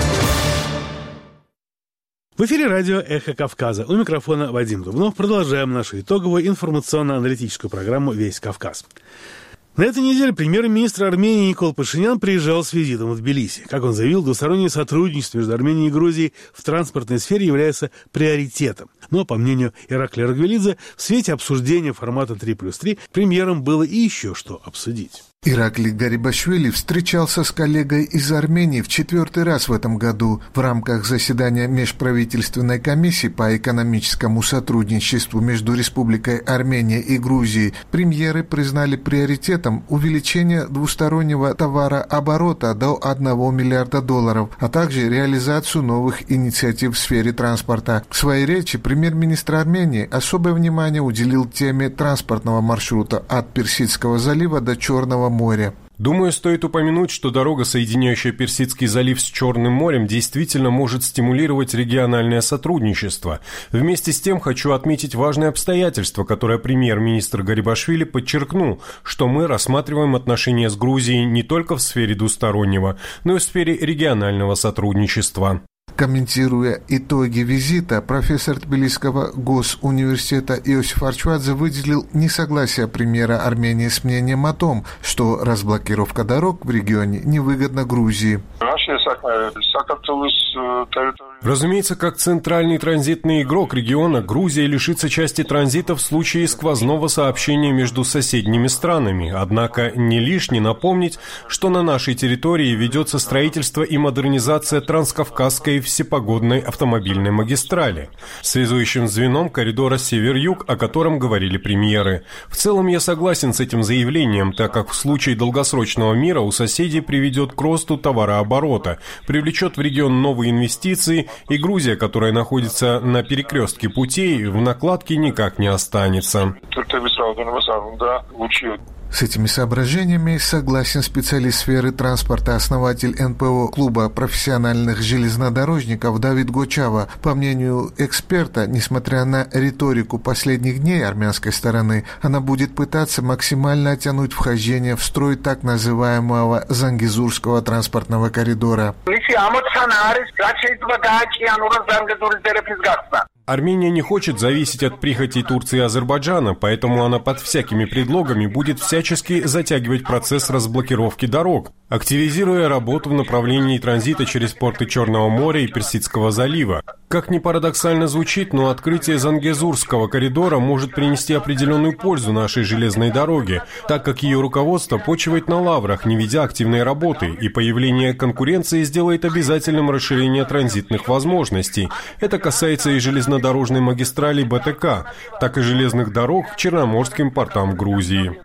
В эфире радио «Эхо Кавказа». У микрофона Вадим Дубнов. Продолжаем нашу итоговую информационно-аналитическую программу «Весь Кавказ». На этой неделе премьер-министр Армении Никол Пашинян приезжал с визитом в Тбилиси. Как он заявил, двустороннее сотрудничество между Арменией и Грузией в транспортной сфере является приоритетом. Но, по мнению Иракли Рагвелидзе, в свете обсуждения формата 3+3 премьерам было и еще что обсудить. Иракли Гарибашвили встречался с коллегой из Армении в 4-й раз в этом году в рамках заседания Межправительственной комиссии по экономическому сотрудничеству между Республикой Армения и Грузией. Премьеры признали приоритетом увеличение двустороннего товарооборота до $1 миллиарда, а также реализацию новых инициатив в сфере транспорта. В своей речи премьер-министр Армении особое внимание уделил теме транспортного маршрута от Персидского залива до Черного моря. Думаю, стоит упомянуть, что дорога, соединяющая Персидский залив с Черным морем, действительно может стимулировать региональное сотрудничество. Вместе с тем хочу отметить важное обстоятельство, которое премьер-министр Гарибашвили подчеркнул, что мы рассматриваем отношения с Грузией не только в сфере двустороннего, но и в сфере регионального сотрудничества. Комментируя итоги визита, профессор Тбилисского госуниверситета Иосиф Арчвадзе выделил несогласие премьера Армении с мнением о том, что разблокировка дорог в регионе невыгодна Грузии. Разумеется, как центральный транзитный игрок региона, Грузия лишится части транзита в случае сквозного сообщения между соседними странами. Однако не лишне напомнить, что на нашей территории ведется строительство и модернизация Транскавказской всепогодной автомобильной магистрали, связующим звеном коридора север-юг, о котором говорили премьеры. В целом я согласен с этим заявлением, так как в случае долгосрочного мира у соседей приведет к росту товарооборота, привлечет в регион новые инвестиции, и Грузия, которая находится на перекрестке путей, в накладке никак не останется. С этими соображениями согласен специалист сферы транспорта, основатель НПО клуба профессиональных железнодорожников Давид Гочава. По мнению эксперта, несмотря на риторику последних дней армянской стороны, она будет пытаться максимально оттянуть вхождение в строй так называемого Зангезурского транспортного коридора. Армения не хочет зависеть от прихотей Турции и Азербайджана, поэтому она под всякими предлогами будет всячески затягивать процесс разблокировки дорог, активизируя работу в направлении транзита через порты Черного моря и Персидского залива. Как ни парадоксально звучит, но открытие Зангезурского коридора может принести определенную пользу нашей железной дороге, так как ее руководство почивает на лаврах, не ведя активной работы, и появление конкуренции сделает обязательным расширение транзитных возможностей. Это касается и железнодорожных железнодорожной магистрали БТК, так и железных дорог к черноморским портам Грузии.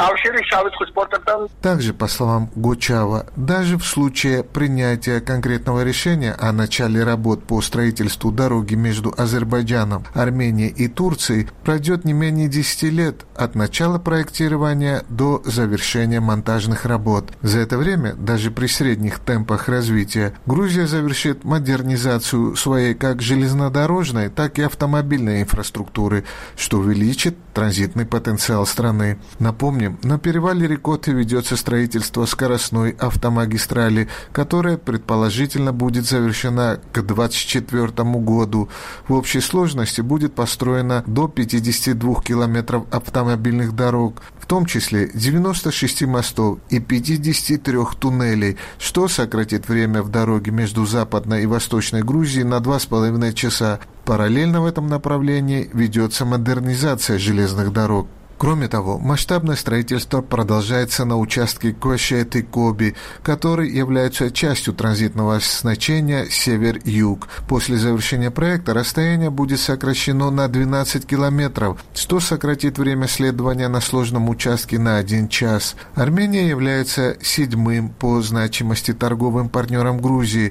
Также, по словам Гучава, даже в случае принятия конкретного решения о начале работ по строительству дороги между Азербайджаном, Арменией и Турцией пройдет не менее 10 лет от начала проектирования до завершения монтажных работ. За это время, даже при средних темпах развития, Грузия завершит модернизацию своей как железнодорожной, так и автомобильной инфраструктуры, что увеличит транзитный потенциал страны. Напомним, на перевале Рикоты ведется строительство скоростной автомагистрали, которая предположительно будет завершена к 2024 году. В общей сложности будет построено до 52 километров автомобильных дорог, в том числе 96 мостов и 53 туннелей, что сократит время в дороге между Западной и Восточной Грузией на 2,5 часа. Параллельно в этом направлении ведется модернизация железных дорог. Кроме того, масштабное строительство продолжается на участке Кошет-Коби, который является частью транзитного значения север-юг. После завершения проекта расстояние будет сокращено на 12 километров, что сократит время следования на сложном участке на 1 час. Армения является 7-м по значимости торговым партнером Грузии.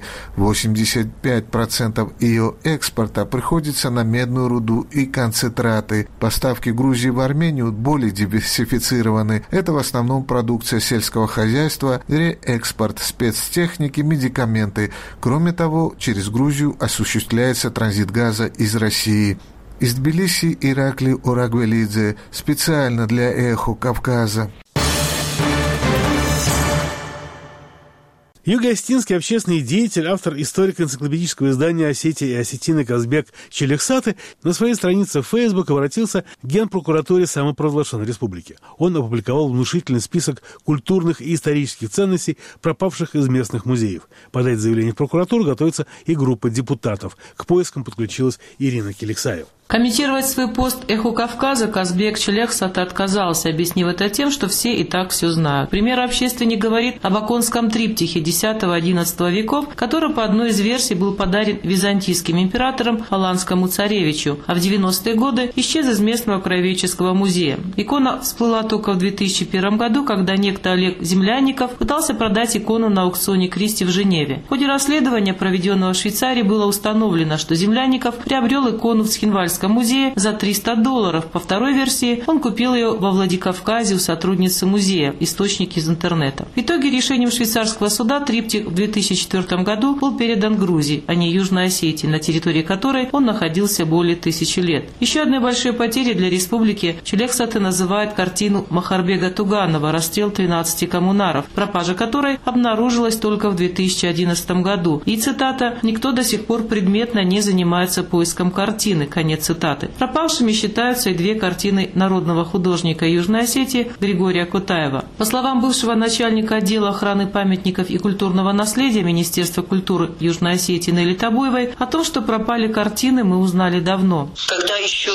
85% ее экспорта приходится на медную руду и концентраты. Поставки Грузии в Армению более диверсифицированы. Это в основном продукция сельского хозяйства, реэкспорт спецтехники, медикаменты. Кроме того, через Грузию осуществляется транзит газа из России. Из Тбилиси Ираклий Орагвелидзе специально для «Эхо Кавказа». Юго-Осетинский общественный деятель, автор историко-энциклопедического издания «Осетия и осетины» Казбек Челексаты на своей странице в Facebook обратился к Генпрокуратуре самопровозглашенной республики. Он опубликовал внушительный список культурных и исторических ценностей, пропавших из местных музеев. Подать заявление в прокуратуру готовится и группа депутатов. К поискам подключилась Ирина Келексаева. Комментировать свой пост «Эхо Кавказа» Казбек Челексаты отказался, объяснив это тем, что все и так все знают. Пример общественник говорит об Аконском триптихе X-XI веков, который по одной из версий был подарен византийским императором Аланскому царевичу, а в 90-е годы исчез из местного краеведческого музея. Икона всплыла только в 2001 году, когда некто Олег Землянников пытался продать икону на аукционе Кристи в Женеве. В ходе расследования, проведенного в Швейцарии, было установлено, что Землянников приобрел икону в Цхинвальском музее за $300. По второй версии, он купил ее во Владикавказе у сотрудницы музея, источник из интернета. В итоге решением швейцарского суда триптих в 2004 году был передан Грузии, а не Южной Осетии, на территории которой он находился более 1000 лет. Еще одной большой потерей для республики Челексаты называет картину Махарбега Туганова «Расстрел 13 коммунаров», пропажа которой обнаружилась только в 2011 году. И, цитата, «никто до сих пор предметно не занимается поиском картины», конец цитаты. Пропавшими считаются и 2 картины народного художника Южной Осетии Григория Кутаева. По словам бывшего начальника отдела охраны памятников и культурного наследия Министерства культуры Южной Осетии Нелли Табуевой, о том, что пропали картины, мы узнали давно. Когда еще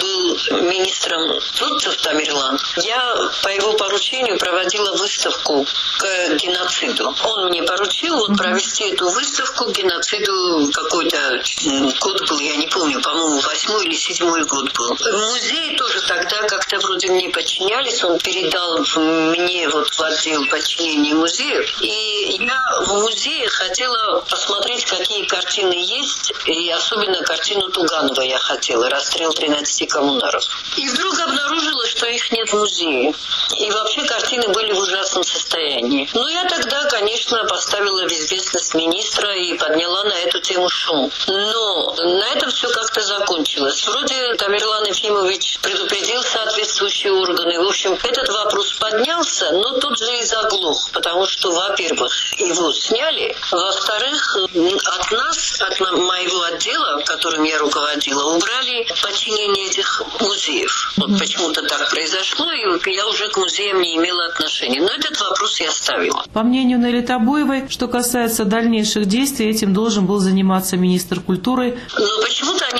был министром Турцев Тамерлан, я по его поручению проводила выставку к геноциду. Он мне поручил провести эту выставку к геноциду, какой-то год был, я не помню, по-моему, 8-й или 7-й год был. Музеи тоже тогда как-то вроде мне подчинялись. Он передал мне в отдел подчинения музеев. И я в музее хотела посмотреть, какие картины есть. И особенно картину Туганова я хотела. «Расстрел 13 коммунаров». И вдруг обнаружила, что их нет в музее. И вообще картины были в ужасном состоянии. Но я тогда, конечно, поставила в известность министра и подняла на эту тему шум. Но на этом все как-то закончилось. Вроде Тамерлан Ефимович предупредил соответствующие органы. В общем, этот вопрос поднялся, но тут же и заглох, потому что, во-первых, его сняли, во-вторых, от нас, от моего отдела, которым я руководила, убрали подчинение этих музеев. Почему-то так произошло, и я уже к музеям не имела отношения. Но этот вопрос я ставила. По мнению Нелли Табуевой, что касается дальнейших действий, этим должен был заниматься министр культуры. Но почему-то они этот вопрос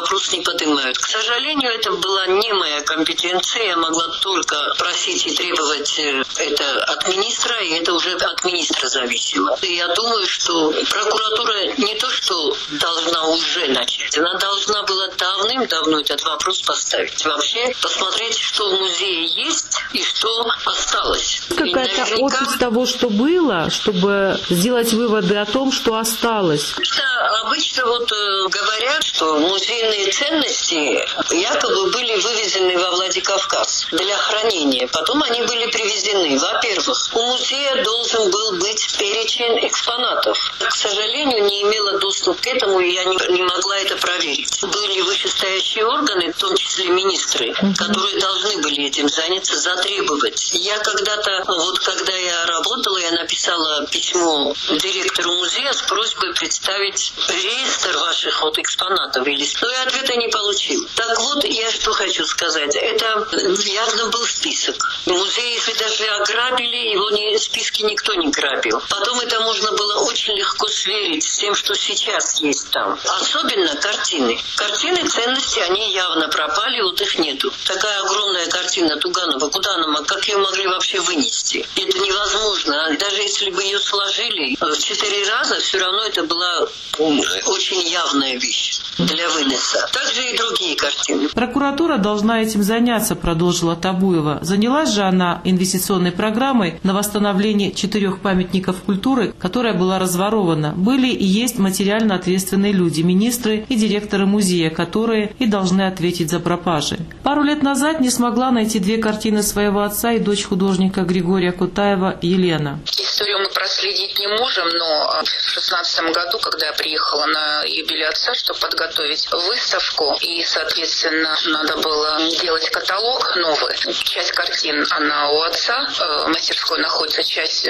вопрос не поднимают. К сожалению, это была не моя компетенция. Я могла только просить и требовать это от министра, и это уже от министра зависело. И я думаю, что прокуратура не то, что должна уже начать, она должна была давным-давно этот вопрос поставить. Вообще посмотреть, что в музее есть и что осталось. Какая-то опись того, что было, чтобы сделать выводы о том, что осталось. Обычно говорят, что музейные ценности якобы были вывезены во Владикавказ для хранения. Потом они были привезены. Во-первых, у музея должен был быть перечень экспонатов. К сожалению, не имела доступ к этому, и я не могла это проверить. Были вышестоящие органы, в том числе министры, которые должны были этим заняться, затребовать. Я когда-то, когда я работала, я написала письмо директору музея с просьбой представить реестр ваших экспонатов. Но я ответа не получил. Так вот, я что хочу сказать. Это явно был список. Музей, если даже ограбили, его списки никто не грабил. Потом это можно было очень легко сверить с тем, что сейчас есть там. Особенно картины. Картины, ценности, они явно пропали, их нету. Такая огромная картина Туганова, куда она, как ее могли вообще вынести? Это невозможно. Даже если бы ее сложили в 4 раза, все равно это была очень явная вещь для выноса. Также и другие картины. Прокуратура должна этим заняться, продолжила Табуева. Занялась же она инвестиционной программой на восстановление 4 памятников культуры, которая была разворована. Были и есть материально ответственные люди, министры и директоры музея, которые и должны ответить за пропажи. Пару лет назад не смогла найти 2 картины своего отца и дочь художника Григория Кутаева Елена. Историю мы проследить не можем, но в 2016 году, когда я приехала на юбилей отца, чтобы подготовить выставку, и, соответственно, надо было делать каталог новый. Часть картин, она у отца, в мастерской находится, часть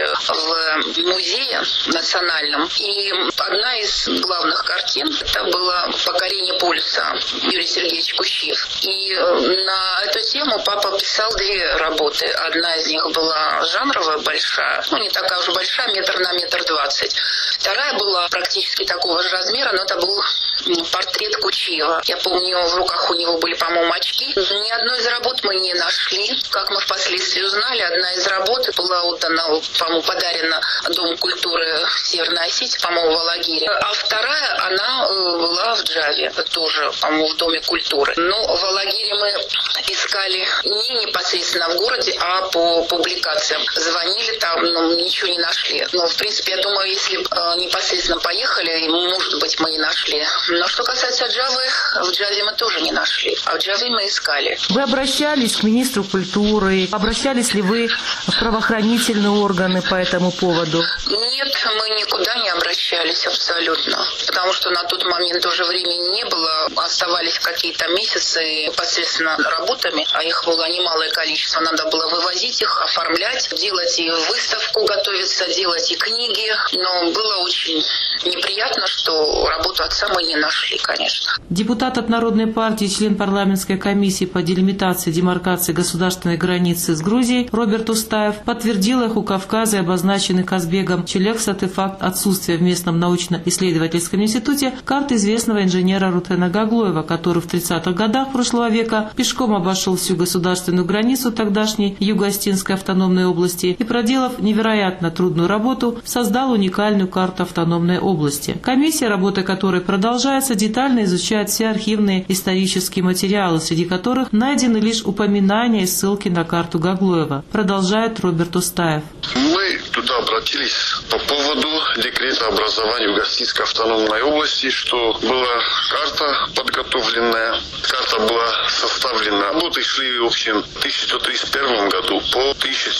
в музее национальном. И одна из главных картин, это было «Покорение полюса» Юрий Сергеевич Кущиев. И на эту тему папа писал 2 работы. Одна из них была жанровая, большая, не такая уж большая, 1 на 1,20 м. Вторая была практически такого же размера, но это был портрет Кучиева. Я помню, в руках у него были, по-моему, очки. Ни одной из работ мы не нашли. Как мы впоследствии узнали, одна из работ была отдана, по-моему, подарена Дому культуры Северной Осетии, по-моему, в Алагире. А вторая, она была в Джаве, тоже, по-моему, в Доме культуры. Но в Алагире мы искали не непосредственно в городе, а по публикациям. Звонили там, ничего не нашли. Но, в принципе, я думаю, если непосредственно поехали, может быть, мы и нашли. Но что касается Джавы, в Джаве мы тоже не нашли. А в Джаве мы искали. Вы обращались к министру культуры? Обращались ли вы в правоохранительные органы по этому поводу? Нет, мы никуда не обращались абсолютно. Потому что на тот момент уже времени не было. Оставались какие-то месяцы непосредственно работами, а их было немалое количество. Надо было вывозить их, оформлять, делать и выставку, готовиться, делать и книги. Но было очень неприятно, что работу отца мы не нашли, конечно. Депутат от Народной партии, член парламентской комиссии по делимитации и демаркации государственной границы с Грузией Роберт Устаев подтвердил эху Кавказа и обозначенный Казбегом Челексаты факт отсутствия в местном научно-исследовательском институте карт известного инженера Рутена Гаглоева, который в 30-х годах прошлого века пешком обошел всю государственную границу тогдашней Юго-Остинской автономной области и, проделав невероятно трудную работу, создал уникальную карту автономной области. Комиссия, работа которой продолжается, детально изучает все архивные исторические материалы, среди которых найдены лишь упоминания и ссылки на карту Гаглоева. Продолжает Роберт Устаев. Мы туда обратились по поводу декрета образования Юго-Остинской автономной области, что была карта подготовленная. Карта была составлена. Работы шли, в общем, в 1931 году по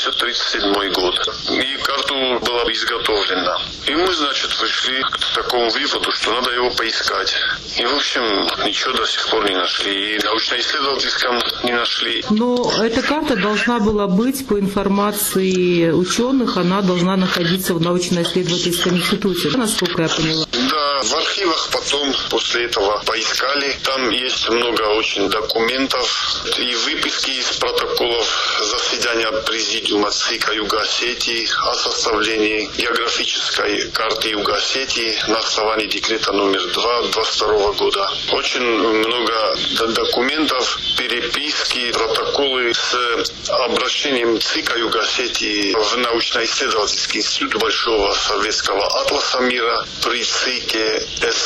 1937 год. И карту была изготовлена. И мы, значит, пришли к такому выводу, что надо его поискать. И, в общем, ничего до сих пор не нашли. И научно-исследовательском не нашли. Но эта карта должна была быть, по информации ученых, она должна находиться в научно-исследовательском институте, насколько я поняла. Да, в архивах потом после этого поискали. Там есть много очень документов и выписки из протоколов заседания президиума ЦИКа Юго-Осетии о составлении географической карты Юго-Осетии на основании декрета номер 2 22 года. Очень много документов, переписки, протоколы с обращением ЦИКа Юго-Осетии в научно-исследовательский институт Большого советского атласа мира при ЦИКе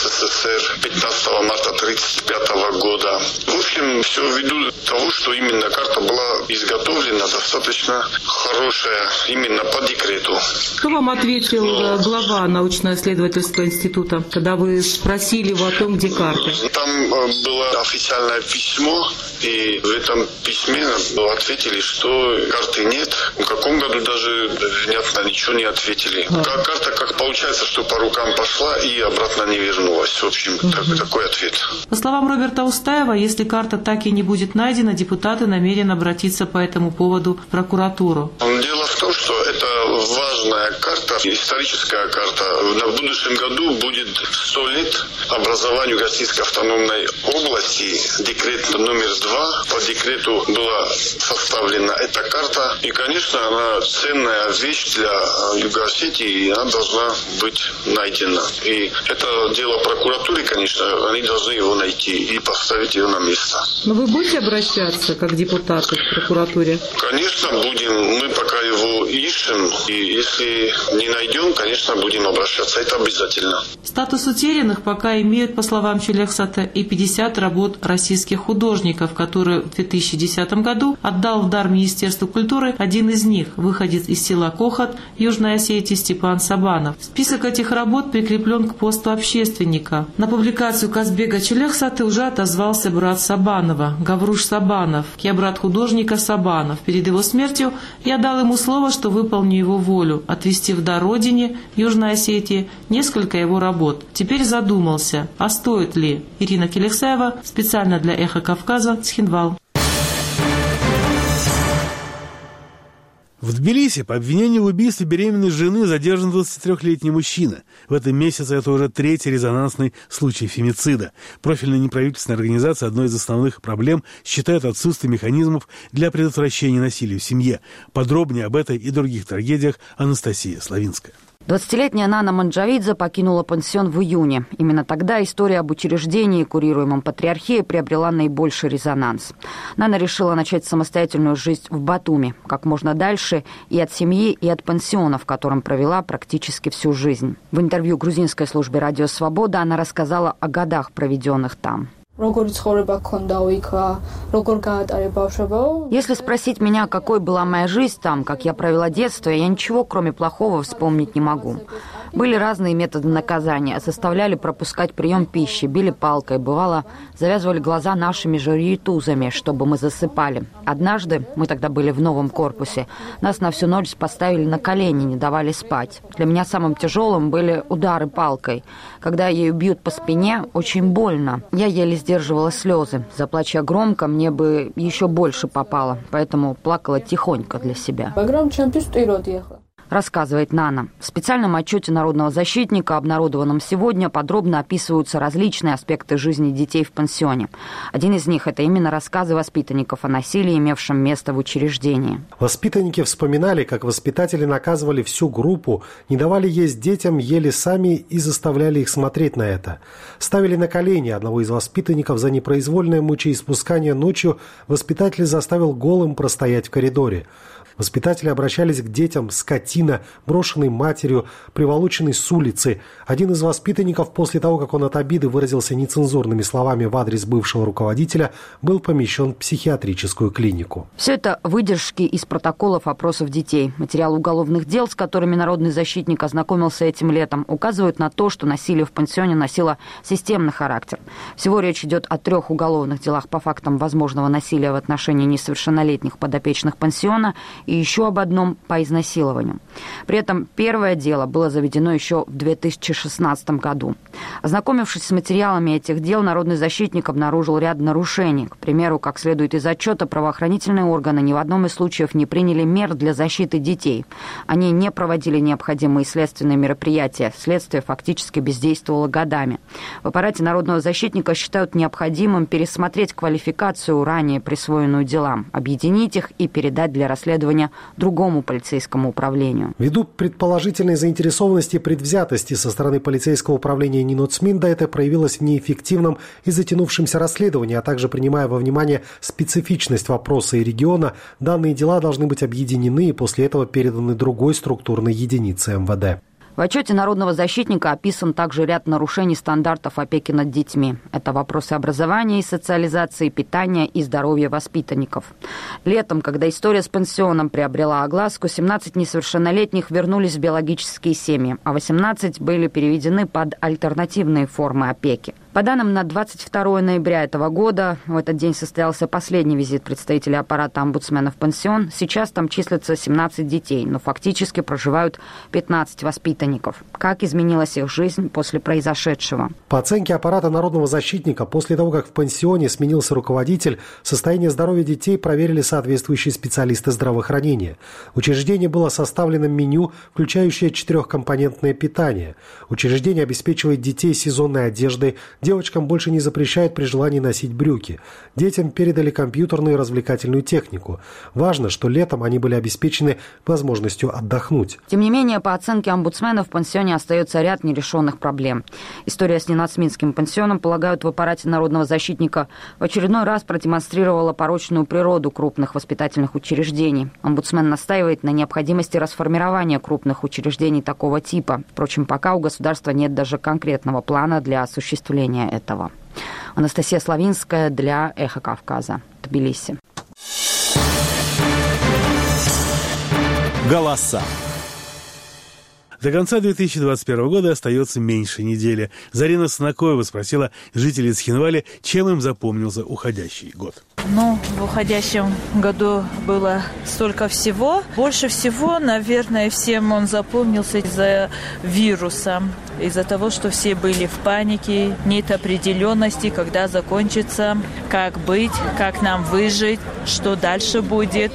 СССР 15 марта 1935 года. В общем, все ввиду того, что именно карта была изготовлена достаточно хорошая именно по декрету. Что вам ответил глава научно-исследовательского института, когда вы спросили его о том, где карта? Там было официальное письмо, и в этом письме ответили, что карты нет. В каком году даже внятно ничего не ответили. Карта, как получается, что по рукам пошла и обратно не вернулась. В общем, такой ответ. По словам Роберта Устаева, если карта так и не будет найдена, депутаты намерены обратиться по этому поводу в прокуратуру. Дело в том, что это важная карта, историческая карта. В будущем году будет 100 лет образованию Юго-Осетинской автономной области. Декрет номер 2. По декрету была составлена эта карта. И, конечно, она ценная вещь для Юго-Осетии, и она должна быть найдена. И это дело прокуратуры, конечно, они должны его найти и поставить его на место. Но вы будете обращаться как депутаты к прокуратуре? Конечно, будем. Мы пока его ищем. И если не найдем, конечно, будем обращаться. Это обязательно. Статус утерянных пока имеют, по словам Челехсата, и 50 работ российских художников, которые в 2010 году отдал в дар Министерству культуры один из них, выходец из села Кохот, Южной Осетии, Степан Сабанов. Список этих работ прикреплен к посту общественника. На публикацию Казбека Челехсата уже отозвался брат Сабанова, Гавруш Сабанов. Я брат художника Сабанов. Перед его смертью я дал ему слово, что выполню его волю, отвести в дар родине, Южной Осетии, несколько его работ. Теперь задумался, а стоит ли? Ирина Келексаева, специально для «Эхо Кавказа», Цхинвал. В Тбилиси по обвинению в убийстве беременной жены задержан 23-летний мужчина. В этом месяце это уже третий резонансный случай фемицида. Профильная неправительственная организация одной из основных проблем считает отсутствие механизмов для предотвращения насилия в семье. Подробнее об этой и других трагедиях Анастасия Славинская. 20-летняя Нана Манджавидзе покинула пансион в июне. Именно тогда история об учреждении, курируемом Патриархией, приобрела наибольший резонанс. Нана решила начать самостоятельную жизнь в Батуми, как можно дальше и от семьи, и от пансиона, в котором провела практически всю жизнь. В интервью грузинской службе «Радио Свобода» она рассказала о годах, проведенных там. Если спросить меня, какой была моя жизнь там, как я провела детство, я ничего, кроме плохого, вспомнить не могу. Были разные методы наказания. Заставляли пропускать прием пищи, били палкой. Бывало, завязывали глаза нашими же ритузами, чтобы мы засыпали. Однажды, мы тогда были в новом корпусе, нас на всю ночь поставили на колени, не давали спать. Для меня самым тяжелым были удары палкой. Когда ею бьют по спине, очень больно. Я еле сдерживала слезы. Заплача громко, мне бы еще больше попало. Поэтому плакала тихонько для себя. Рассказывает Нана. В специальном отчете народного защитника, обнародованном сегодня, подробно описываются различные аспекты жизни детей в пансионе. Один из них – это именно рассказы воспитанников о насилии, имевшем место в учреждении. Воспитанники вспоминали, как воспитатели наказывали всю группу, не давали есть детям, ели сами и заставляли их смотреть на это. Ставили на колени одного из воспитанников за непроизвольное мучеиспускание ночью, воспитатель заставил голым простоять в коридоре. Воспитатели обращались к детям скотина, брошенной матерью, приволоченной с улицы. Один из воспитанников, после того, как он от обиды выразился нецензурными словами в адрес бывшего руководителя, был помещен в психиатрическую клинику. Все это выдержки из протоколов опросов детей. Материалы уголовных дел, с которыми народный защитник ознакомился этим летом, указывают на то, что насилие в пансионе носило системный характер. Всего речь идет о 3 уголовных делах по фактам возможного насилия в отношении несовершеннолетних подопечных пансиона и еще об одном по изнасилованию. При этом первое дело было заведено еще в 2016 году. Ознакомившись с материалами этих дел, народный защитник обнаружил ряд нарушений. К примеру, как следует из отчета, правоохранительные органы ни в одном из случаев не приняли мер для защиты детей. Они не проводили необходимые следственные мероприятия. Следствие фактически бездействовало годами. В аппарате народного защитника считают необходимым пересмотреть квалификацию, ранее присвоенную делам, объединить их и передать для расследования другому полицейскому управлению. Ввиду предположительной заинтересованности и предвзятости со стороны полицейского управления НИНОЦМИНДа это проявилось в неэффективном и затянувшемся расследовании, а также принимая во внимание специфичность вопроса и региона, данные дела должны быть объединены и после этого переданы другой структурной единице МВД. В отчете народного защитника описан также ряд нарушений стандартов опеки над детьми. Это вопросы образования и социализации, питания и здоровья воспитанников. Летом, когда история с пансионом приобрела огласку, 17 несовершеннолетних вернулись в биологические семьи, а 18 были переведены под альтернативные формы опеки. По данным на 22 ноября этого года, в этот день состоялся последний визит представителей аппарата омбудсмена в пансион. Сейчас там числится 17 детей, но фактически проживают 15 воспитанников. Как изменилась их жизнь после произошедшего? По оценке аппарата народного защитника, после того, как в пансионе сменился руководитель, состояние здоровья детей проверили соответствующие специалисты здравоохранения. В учреждении было составлено меню, включающее 4-компонентное питание. Учреждение обеспечивает детей сезонной одеждой. Девочкам больше не запрещают при желании носить брюки. Детям передали компьютерную и развлекательную технику. Важно, что летом они были обеспечены возможностью отдохнуть. Тем не менее, по оценке омбудсмена, в пансионе остается ряд нерешенных проблем. История с НИНОЦМИНДским пансионом, полагают в аппарате народного защитника, в очередной раз продемонстрировала порочную природу крупных воспитательных учреждений. Омбудсмен настаивает на необходимости расформирования крупных учреждений такого типа. Впрочем, пока у государства нет даже конкретного плана для осуществления этого. Анастасия Славинская для «Эхо Кавказа», Тбилиси. Голоса. До конца 2021 года остается меньше недели. Зарина Снакоева спросила жителей Цхинвали, чем им запомнился уходящий год. В уходящем году было столько всего. Больше всего, наверное, всем он запомнился из-за вируса. Из-за того, что все были в панике, нет определенности, когда закончится, как быть, как нам выжить, что дальше будет.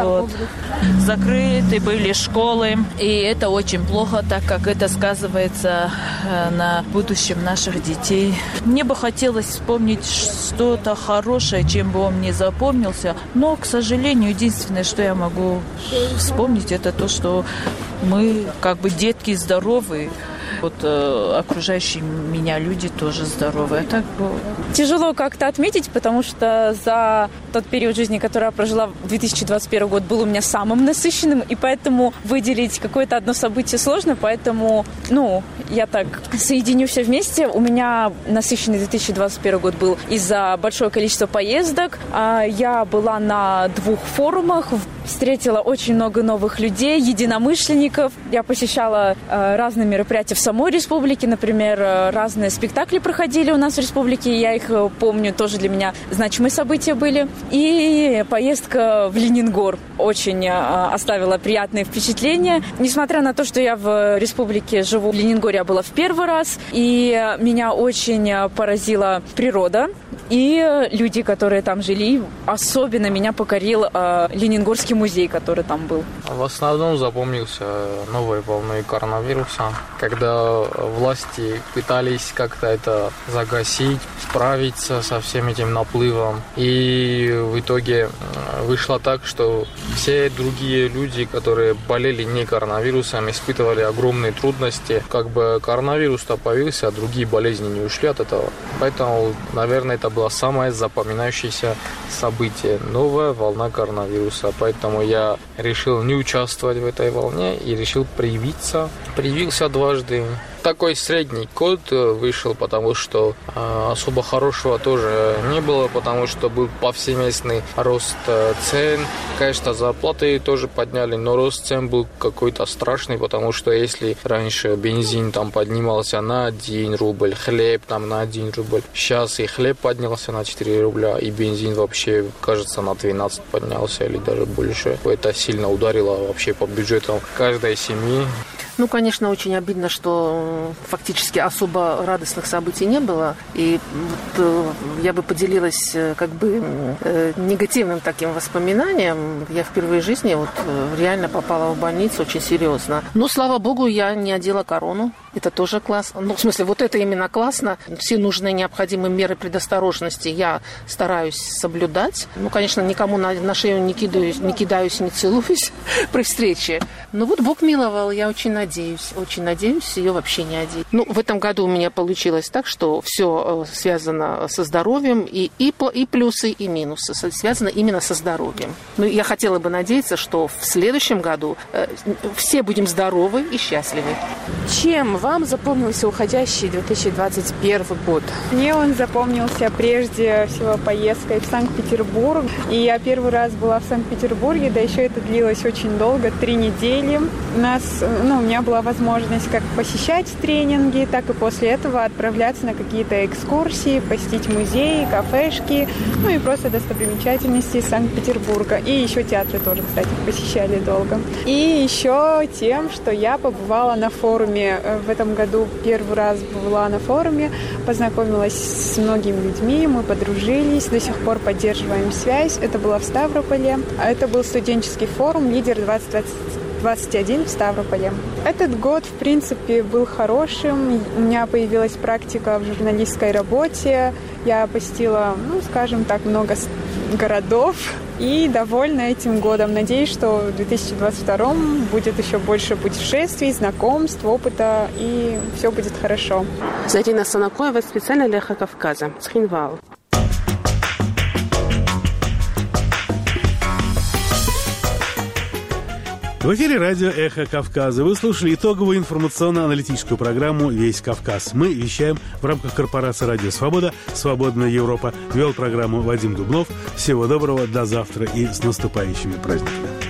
Закрыты были школы, и это очень плохо, так как это сказывается на будущем наших детей. Мне бы хотелось вспомнить что-то хорошее, чем бы он мне запомнился, но, к сожалению, единственное, что я могу вспомнить, это то, что мы детки здоровые. Окружающие меня люди тоже здоровые. Тяжело как-то отметить, потому что за тот период жизни, который я прожила, 2021 год был у меня самым насыщенным, и поэтому выделить какое-то одно событие сложно, поэтому, я так соединю все вместе. У меня насыщенный 2021 год был из-за большого количества поездок. Я была на 2 форумах, встретила очень много новых людей, единомышленников. Я посещала разные мероприятия в самой республике, например, разные спектакли проходили у нас в республике, я их помню, тоже для меня значимые события были. И поездка в Ленингор очень оставила приятные впечатления. Несмотря на то, что я в республике живу, в Ленингоре я была в первый раз, и меня очень поразила природа и люди, которые там жили. Особенно меня покорил Ленингорский музей, который там был. В основном запомнился новой волной коронавируса, когда власти пытались как-то это загасить, справиться со всем этим наплывом. И в итоге вышло так, что все другие люди, которые болели не коронавирусом, испытывали огромные трудности. Коронавирус-то появился, а другие болезни не ушли от этого. Поэтому, наверное, это было самое запоминающееся событие. Новая волна коронавируса. Поэтому я решил не участвовать в этой волне и решил привиться. Привился дважды. Такой средний код вышел, потому что особо хорошего тоже не было, потому что был повсеместный рост цен. Конечно, зарплаты тоже подняли, но рост цен был какой-то страшный, потому что если раньше бензин там поднимался на 1 рубль, хлеб там на 1 рубль, сейчас и хлеб поднялся на 4 рубля, и бензин вообще, кажется, на 12 поднялся или даже больше. Это сильно ударило вообще по бюджетам каждой семьи. Ну, конечно, очень обидно, что фактически особо радостных событий не было. И вот я бы поделилась как бы негативным таким воспоминанием. Я впервые в жизни вот реально попала в больницу очень серьезно. Но, слава богу, я не одела корону. Это тоже классно. Ну, в смысле, вот это именно классно. Все нужные необходимые меры предосторожности я стараюсь соблюдать. Ну, конечно, никому на шею не кидаюсь, не целуюсь при встрече. Но вот Бог миловал, я очень надеюсь, ее вообще не одеть. Ну, в этом году у меня получилось так, что все связано со здоровьем, и плюсы, и минусы связано именно со здоровьем. Ну, я хотела бы надеяться, что в следующем году все будем здоровы и счастливы. Чем вам запомнился уходящий 2021 год? Мне он запомнился прежде всего поездкой в Санкт-Петербург. И я первый раз была в Санкт-Петербурге, да еще это длилось очень долго, 3 недели. У меня была возможность как посещать тренинги, так и после этого отправляться на какие-то экскурсии, посетить музеи, кафешки, ну и просто достопримечательности Санкт-Петербурга. И еще театры тоже, кстати, посещали долго. И еще тем, что я побывала на форуме. В этом году первый раз была на форуме, познакомилась с многими людьми, мы подружились, до сих пор поддерживаем связь. Это было в Ставрополе. Это был студенческий форум «Лидер 2021» в Ставрополе. Этот год, в принципе, был хорошим. У меня появилась практика в журналистской работе. Я посетила, скажем так, много городов и довольна этим годом. Надеюсь, что в 2022 будет еще больше путешествий, знакомств, опыта, и все будет хорошо. Зарина Санакоева, специально для «Эхо Кавказа», Цхинвал. В эфире радио «Эхо Кавказа». Вы слушали итоговую информационно-аналитическую программу «Весь Кавказ». Мы вещаем в рамках корпорации «Радио Свобода», «Свободная Европа». Вел программу Вадим Дубнов. Всего доброго, до завтра и с наступающими праздниками.